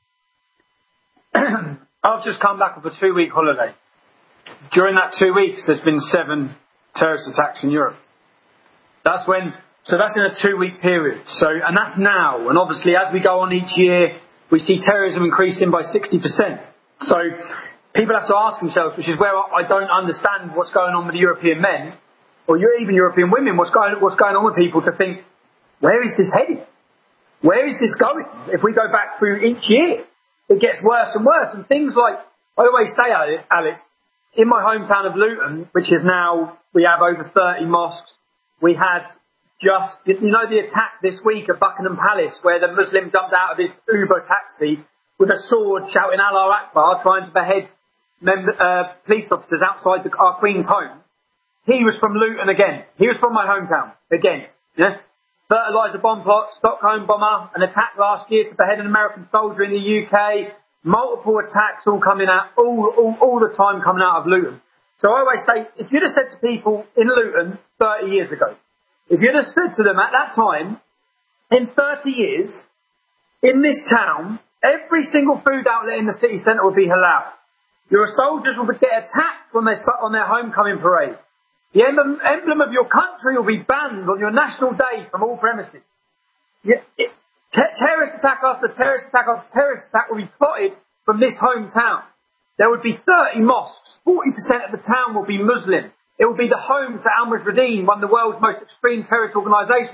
I've just come back off a two-week holiday. During that two weeks, there's been seven terrorist attacks in Europe. That's when, so that's in a two-week period. So, and that's now. And obviously, as we go on each year, we see terrorism increasing by sixty percent. So, people have to ask themselves, which is where I don't understand what's going on with the European men, or even European women, what's going, what's going on with people to think, where is this heading? Where is this going? If we go back through each year, it gets worse and worse. And things like, I always say, Alex, in my hometown of Luton, which is now, we have over thirty mosques, we had just, you know, the attack this week at Buckingham Palace, where the Muslim jumped out of his Uber taxi with a sword shouting Allah Akbar, trying to behead member, uh, police officers outside the, our Queen's home. He was from Luton again. He was from my hometown again. Yeah? Fertiliser bomb plot, Stockholm bomber, an attack last year to behead an American soldier in the U K. Multiple attacks all coming out, all, all, all the time coming out of Luton. So I always say, if you'd have said to people in Luton thirty years ago, if you'd have said to them at that time, in thirty years, in this town, every single food outlet in the city centre will be halal. Your soldiers will get attacked on their, on their homecoming parade. The emblem, emblem of your country will be banned on your national day from all premises. Yeah, it, ter- terrorist attack after terrorist attack after terrorist attack will be plotted from this hometown. There would be thirty mosques. forty percent of the town will be Muslim. It will be the home to Al Mujahideen, one of the world's most extreme terrorist organisations.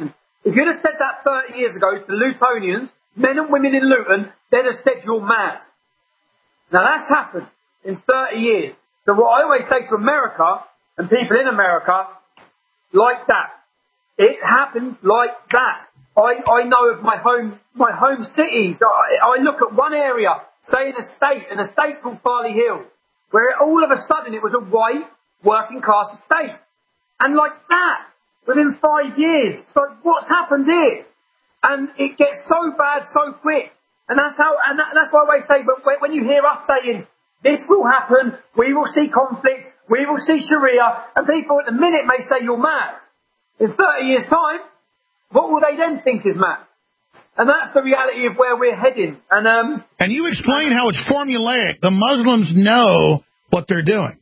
If you'd have said that thirty years ago to the Lutonians, men and women in Luton, they'd have said you're mad. Now that's happened in thirty years. So what I always say to America and people in America, like that. It happens like that. I, I know of my home, my home cities. I, I look at one area, say an estate, an estate called Farley Hill, where all of a sudden it was a white working class estate. And like that, within five years, it's like, what's happened here? And it gets so bad so quick. And that's how, and that, that's why I always say, but when you hear us saying, this will happen, we will see conflict, we will see Sharia, and people at the minute may say you're mad. In thirty years' time, what will they then think is mad? And that's the reality of where we're heading. And um, and you explain how it's formulaic. The Muslims know what they're doing.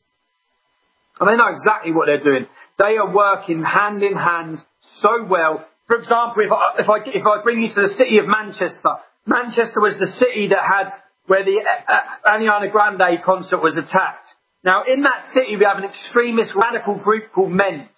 And they know exactly what they're doing. They are working hand in hand so well. For example, if I, if I, if I bring you to the city of Manchester, Manchester was the city that had, where the uh, Ariana Grande concert was attacked. Now, in that city, we have an extremist radical group called MEND.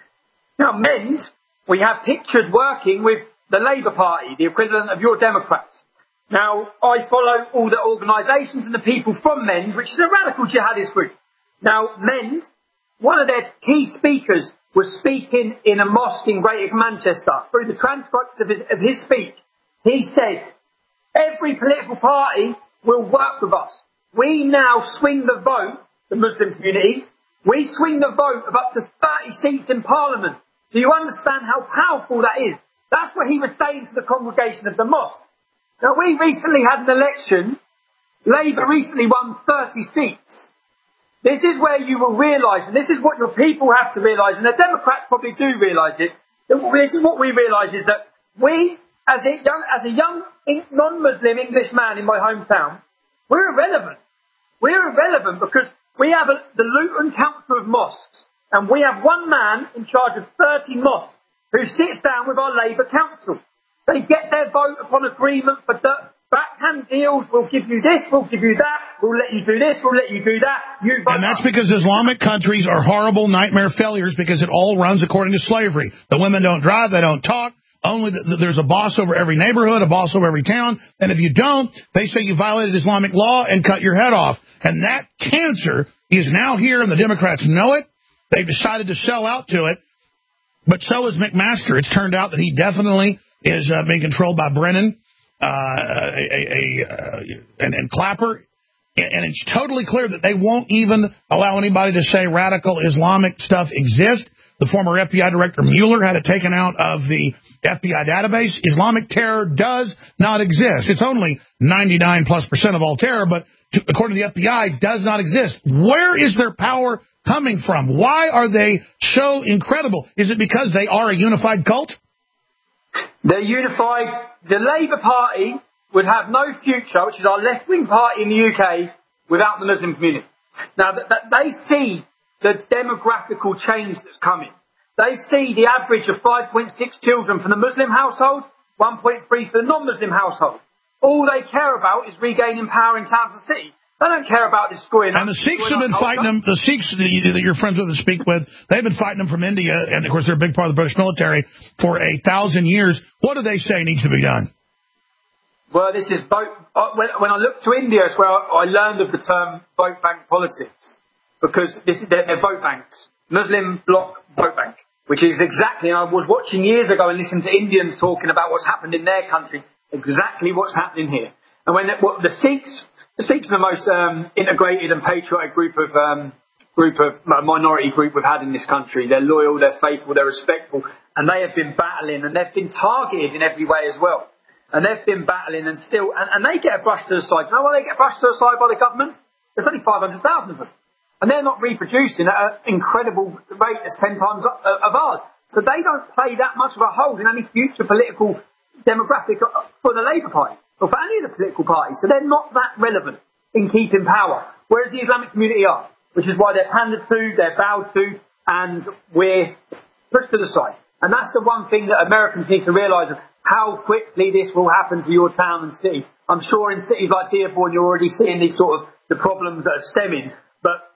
Now, MEND, we have pictured working with the Labour Party, the equivalent of your Democrats. Now, I follow all the organisations and the people from MEND, which is a radical jihadist group. Now, MEND, one of their key speakers was speaking in a mosque in Greater Manchester. Through the transcripts of his, of his speech, he said, every political party will work with us. We now swing the vote, the Muslim community, we swing the vote of up to thirty seats in Parliament. Do you understand how powerful that is? That's what he was saying to the congregation of the mosque. Now, we recently had an election. Labour recently won thirty seats. This is where you will realise, and this is what your people have to realise, and the Democrats probably do realise it. This is what we realise is that we, as a young, as a young non-Muslim English man in my hometown, we're irrelevant. We're irrelevant because we have a, the Luton Council of Mosques, and we have one man in charge of thirty mosques who sits down with our Labour Council. They get their vote upon agreement for the backhand deals. We'll give you this, we'll give you that, we'll let you do this, we'll let you do that. You vote and that's because Islamic countries are horrible nightmare failures because it all runs according to slavery. The women don't drive, they don't talk. Only the, the, there's a boss over every neighborhood, a boss over every town. And if you don't, they say you violated Islamic law and cut your head off. And that cancer is now here, and the Democrats know it. They've decided to sell out to it. But so is McMaster. It's turned out that he definitely is uh, being controlled by Brennan uh, a, a, a, uh, and, and Clapper. And it's totally clear that they won't even allow anybody to say radical Islamic stuff exists. The former F B I director Mueller had it taken out of the F B I database. Islamic terror does not exist. It's only ninety-nine plus percent of all terror, but to, according to the F B I, does not exist. Where is their power coming from? Why are they so incredible? Is it because they are a unified cult? They're unified. The Labour Party would have no future, which is our left-wing party in the U K, without the Muslim community. Now, th- th- they see the demographical change that's coming. They see the average of five point six children from the Muslim household, one point three for the non-Muslim household. All they care about is regaining power in towns and cities. They don't care about destroying. And the Sikhs have been fighting them. The Sikhs that, you, that you're friends with and speak with, they've been fighting them from India, and of course they're a big part of the British military for a thousand years. What do they say needs to be done? Well, this is vote. When, when I looked to India, it's where I learned of the term vote bank politics, because this is their, their vote banks, Muslim bloc vote bank, which is exactly. And I was watching years ago and listened to Indians talking about what's happened in their country, exactly what's happening here. And when the, what, the Sikhs. The Sikhs are the most um, integrated and patriotic group of um, group of uh, minority group we've had in this country. They're loyal, they're faithful, they're respectful, and they have been battling, and they've been targeted in every way as well. And they've been battling, and still, and, and they get brushed to the side. You know why they get brushed to the side by the government? There's only five hundred thousand of them, and they're not reproducing at an incredible rate that's ten times of, of ours. So they don't play that much of a hold in any future political demographic for the Labour Party. Or for any of the political parties, so they're not that relevant in keeping power, whereas the Islamic community are, which is why they're pandered to, they're bowed to, and we're pushed to the side. And that's the one thing that Americans need to realise of how quickly this will happen to your town and city. I'm sure in cities like Dearborn you're already seeing these sort of the problems that are stemming, but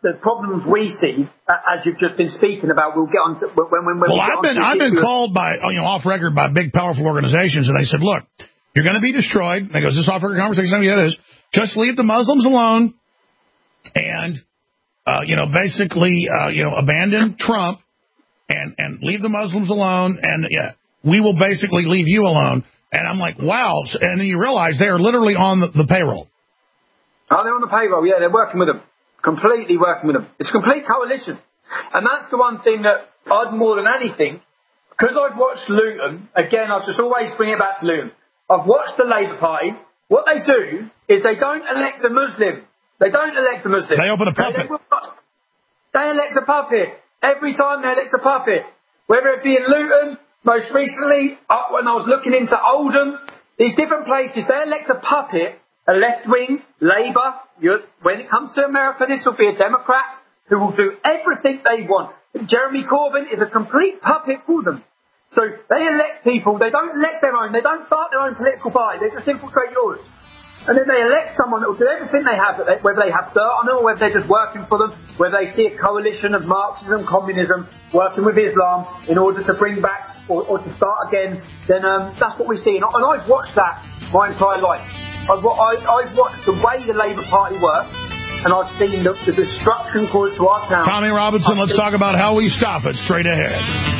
the problems we see, uh, as you've just been speaking about, we'll get on to when when. when well, we I've been I've been called by you know off record by big powerful organizations, and they said, look, you're going to be destroyed. And they go, is this off record conversation? Yeah, it is. Just leave the Muslims alone, and uh, you know basically uh, you know abandon Trump, and and leave the Muslims alone, and yeah, we will basically leave you alone. And I'm like, wow. And then you realize they are literally on the, the payroll. Oh, they're on the payroll. Yeah, they're working with them. Completely working with them. It's a complete coalition. And that's the one thing that I'd more than anything, because I've watched Luton, again, I'll just always bring it back to Luton. I've watched the Labour Party. What they do is they don't elect a Muslim. They don't elect a Muslim. They open a puppet. They, they, they elect a puppet. Every time they elect a puppet. Whether it be in Luton, most recently, uh, when I was looking into Oldham, these different places, they elect a puppet, a left-wing, Labour. You're, when it comes to America, this will be a Democrat who will do everything they want. Jeremy Corbyn is a complete puppet for them. So they elect people. They don't elect their own. They don't start their own political party. They just infiltrate yours. And then they elect someone that will do everything they have, whether they have dirt on them or whether they're just working for them, whether they see a coalition of Marxism, communism, working with Islam in order to bring back or, or to start again, then um, that's what we see. And, and I've watched that my entire life. I've, I, I've watched the way the Labour Party works, and I've seen the, the destruction caused to our town. Tommy Robinson, let's talk about how we stop it straight ahead.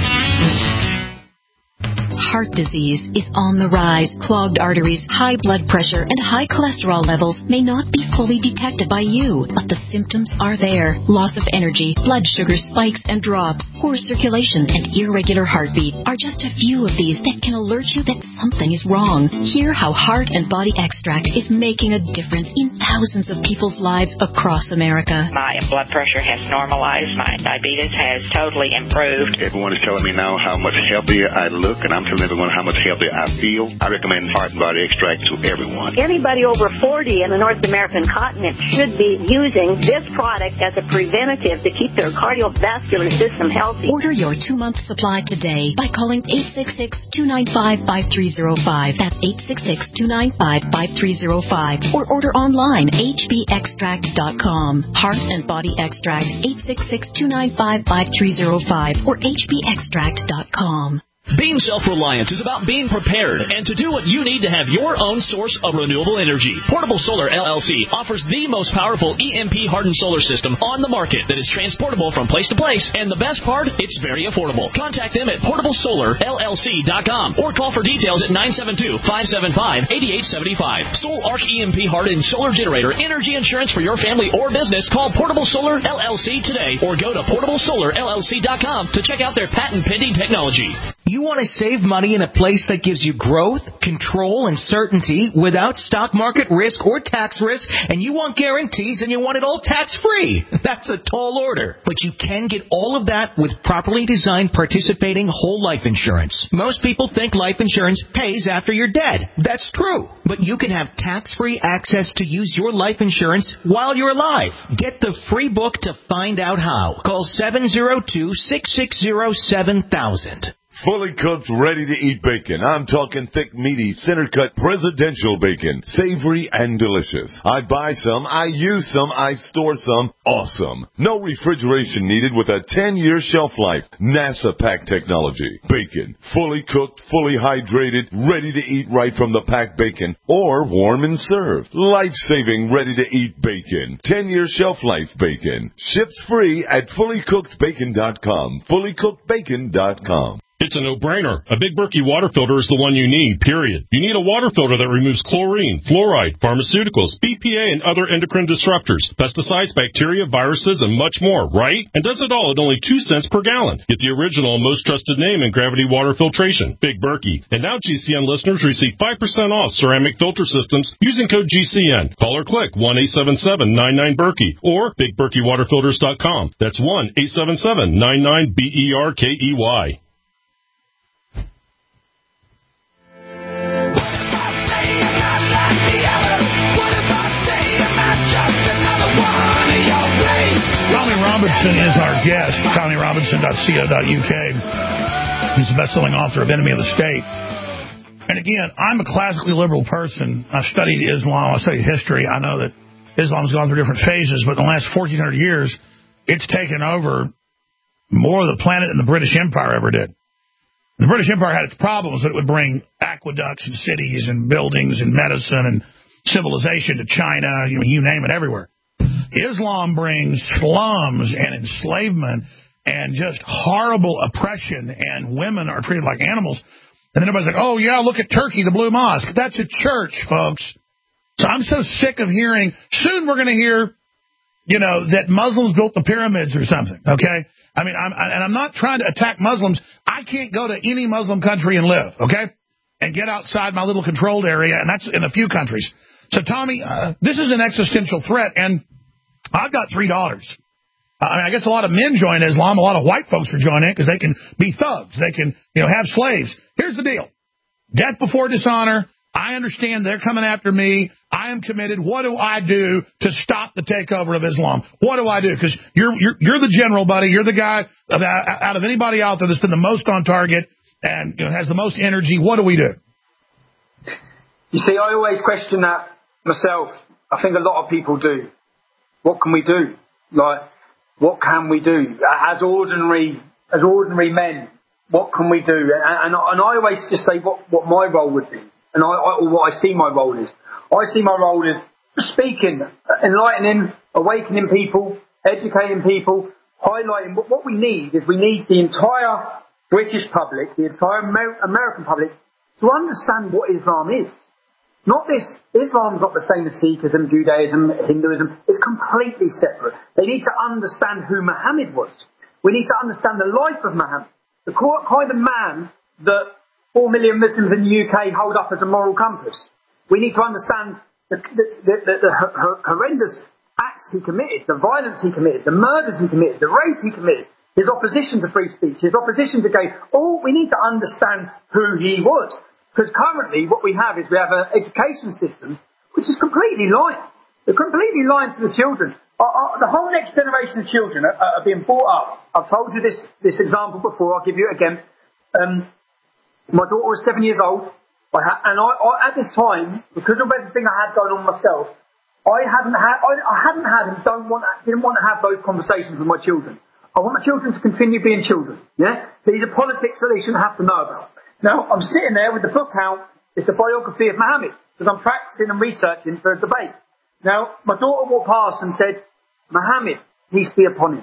Heart disease is on the rise. Clogged arteries, high blood pressure, and high cholesterol levels may not be fully detected by you, but the symptoms are there. Loss of energy, blood sugar spikes and drops, poor circulation, and irregular heartbeat are just a few of these that can alert you that something is wrong. Hear how Heart and Body Extract is making a difference in thousands of people's lives across America. My blood pressure has normalized. My diabetes has totally improved. Everyone is telling me now how much healthier I look, and I'm telling everyone how much healthier I feel. I recommend Heart and Body Extract to everyone. Anybody over forty in the North American continent should be using this product as a preventative to keep their cardiovascular system healthy. Order your two-month supply today by calling eight six six, two nine five, five three zero five. That's eight six six, two nine five, five three zero five. Or order online, h b extract dot com. Heart and Body Extract, eight six six, two nine five, five three zero five or h b extract dot com. Being self-reliant is about being prepared and to do what you need to have your own source of renewable energy. Portable Solar L L C offers the most powerful E M P-hardened solar system on the market that is transportable from place to place, and the best part, it's very affordable. Contact them at portable solar L L C dot com or call for details at nine seven two, five seven five, eight eight seven five. Sol Arc E M P-hardened solar generator energy insurance for your family or business. Call Portable Solar L L C today or go to portable solar L L C dot com to check out their patent-pending technology. You want to save money in a place that gives you growth, control, and certainty without stock market risk or tax risk, and you want guarantees and you want it all tax-free. That's a tall order. But you can get all of that with properly designed participating whole life insurance. Most people think life insurance pays after you're dead. That's true. But you can have tax-free access to use your life insurance while you're alive. Get the free book to find out how. Call seven zero two, six six zero, seven thousand. Fully cooked, ready-to-eat bacon. I'm talking thick, meaty, center-cut presidential bacon. Savory and delicious. I buy some, I use some, I store some. Awesome. No refrigeration needed with a ten-year shelf life. NASA pack technology. Bacon. Fully cooked, fully hydrated, ready to eat right from the packed bacon. Or warm and served. Life-saving, ready-to-eat bacon. ten-year shelf life bacon. Ships free at fully cooked bacon dot com. fully cooked bacon dot com. It's a no-brainer. A Big Berkey water filter is the one you need, period. You need a water filter that removes chlorine, fluoride, pharmaceuticals, B P A, and other endocrine disruptors, pesticides, bacteria, viruses, and much more, right? And does it all at only two cents per gallon. Get the original and most trusted name in gravity water filtration, Big Berkey. And now G C N listeners receive five percent off ceramic filter systems using code G C N. Call or click one eight seven seven, nine nine, Berkey or big berkey water filters dot com. That's one eight seven seven, nine nine, B E R K E Y. Tommy Robinson is our guest, tommy robinson dot co dot u k. He's the best-selling author of Enemy of the State. And again, I'm a classically liberal person. I studied Islam. I studied history. I know that Islam's gone through different phases, but in the last fourteen hundred years, it's taken over more of the planet than the British Empire ever did. The British Empire had its problems, but it would bring aqueducts and cities and buildings and medicine and civilization to China, you, you name it, everywhere. Islam brings slums and enslavement and just horrible oppression, and women are treated like animals. And then everybody's like, oh, yeah, look at Turkey, the Blue Mosque. That's a church, folks. So I'm so sick of hearing, soon we're going to hear, you know, that Muslims built the pyramids or something, okay? I mean, I'm, and I'm not trying to attack Muslims. I can't go to any Muslim country and live, okay, and get outside my little controlled area, and that's in a few countries. So, Tommy, uh, this is an existential threat, and I've got three daughters. Uh, I mean, I guess a lot of men join Islam. A lot of white folks are joining it because they can be thugs. They can, you know, have slaves. Here's the deal. Death before dishonor. I understand they're coming after me. I am committed. What do I do to stop the takeover of Islam? What do I do? Because you're, you're you're the general, buddy. You're the guy of, out of anybody out there that's been the most on target and, you know, has the most energy. What do we do? You see, I always question that myself. I think a lot of people do. What can we do? Like, what can we do as ordinary as ordinary men? What can we do? And, and, and I always just say what, what my role would be, and I, I, or what I see my role is. I see my role as speaking, enlightening, awakening people, educating people, highlighting. What, what we need is we need the entire British public, the entire Amer- American public, to understand what Islam is. Not this, Islam's not the same as Sikhism, Judaism, Hinduism. It's completely separate. They need to understand who Muhammad was. We need to understand the life of Muhammad, the kind of man that four million Muslims in the U K hold up as a moral compass. We need to understand the, the, the, the, the horrendous acts he committed, the violence he committed, the murders he committed, the rape he committed, his opposition to free speech, his opposition to gay. All we need to understand who he was. Because currently what we have is we have an education system which is completely lying. They're completely lying to the children. Uh, uh, the whole next generation of children are, are being brought up. I've told you this, this example before. I'll give you it again. Um, my daughter was seven years old. I ha- and I, I, at this time, because of everything I had going on myself, I hadn't had, I, I hadn't had and don't want, didn't want to have those conversations with my children. I want my children to continue being children. Yeah, these are politics that they shouldn't have to know about. Now, I'm sitting there with the book out. It's the biography of Muhammad, because I'm practicing and researching for a debate. Now, my daughter walked past and said, Muhammad, peace be upon him.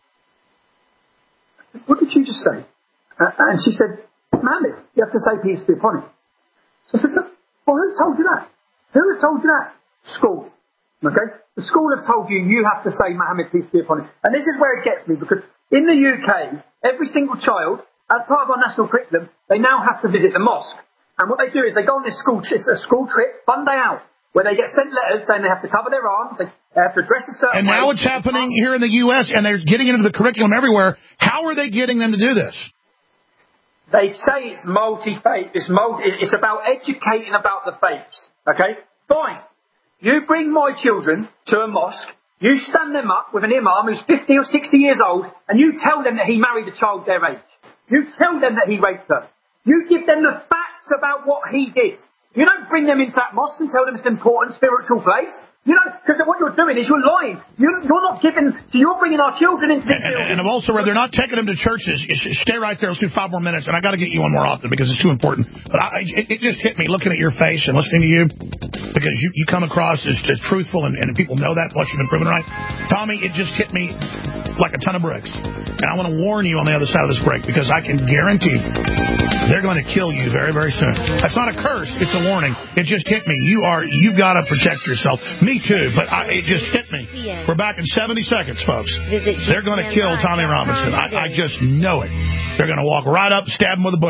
I said, what did you just say? Uh, and she said, Muhammad, you have to say peace be upon him. So I said, well, who told you that? Who has told you that? School. Okay? The school have told you you have to say Muhammad, peace be upon him. And this is where it gets me, because in the U K, every single child, as part of our national curriculum, they now have to visit the mosque. And what they do is they go on this school, it's a school trip, fun day out, where they get sent letters saying they have to cover their arms, they have to dress a certain way. And now way. it's happening here in the U S, and they're getting into the curriculum everywhere. How are they getting them to do this? They say it's multi-faith. It's, multi, it's about educating about the faiths. Okay? Fine. You bring my children to a mosque, you stand them up with an imam who's fifty or sixty years old, and you tell them that he married a child their age. You tell them that he raped her. You give them the facts about what he did. You don't bring them into that mosque and tell them it's an important spiritual place. You know, because what you're doing is you're lying. You're, you're not giving, so you're bringing our children into this and, building. And I've also read they're not taking them to churches. Stay right there. Let's do five more minutes, and I got to get you on more often because it's too important. But I, it, it just hit me looking at your face and listening to you because you, you come across as, as truthful, and, and people know that, plus you've been proven right. Tommy, it just hit me like a ton of bricks. And I want to warn you on the other side of this break because I can guarantee they're going to kill you very, very soon. That's not a curse. It's a warning. It just hit me. You are, you've got to protect yourself. Me too, but I, it just hit me. We're back in seventy seconds, folks. They're going to kill Tommy Robinson. I, I just know it. They're going to walk right up, stab him with a bush.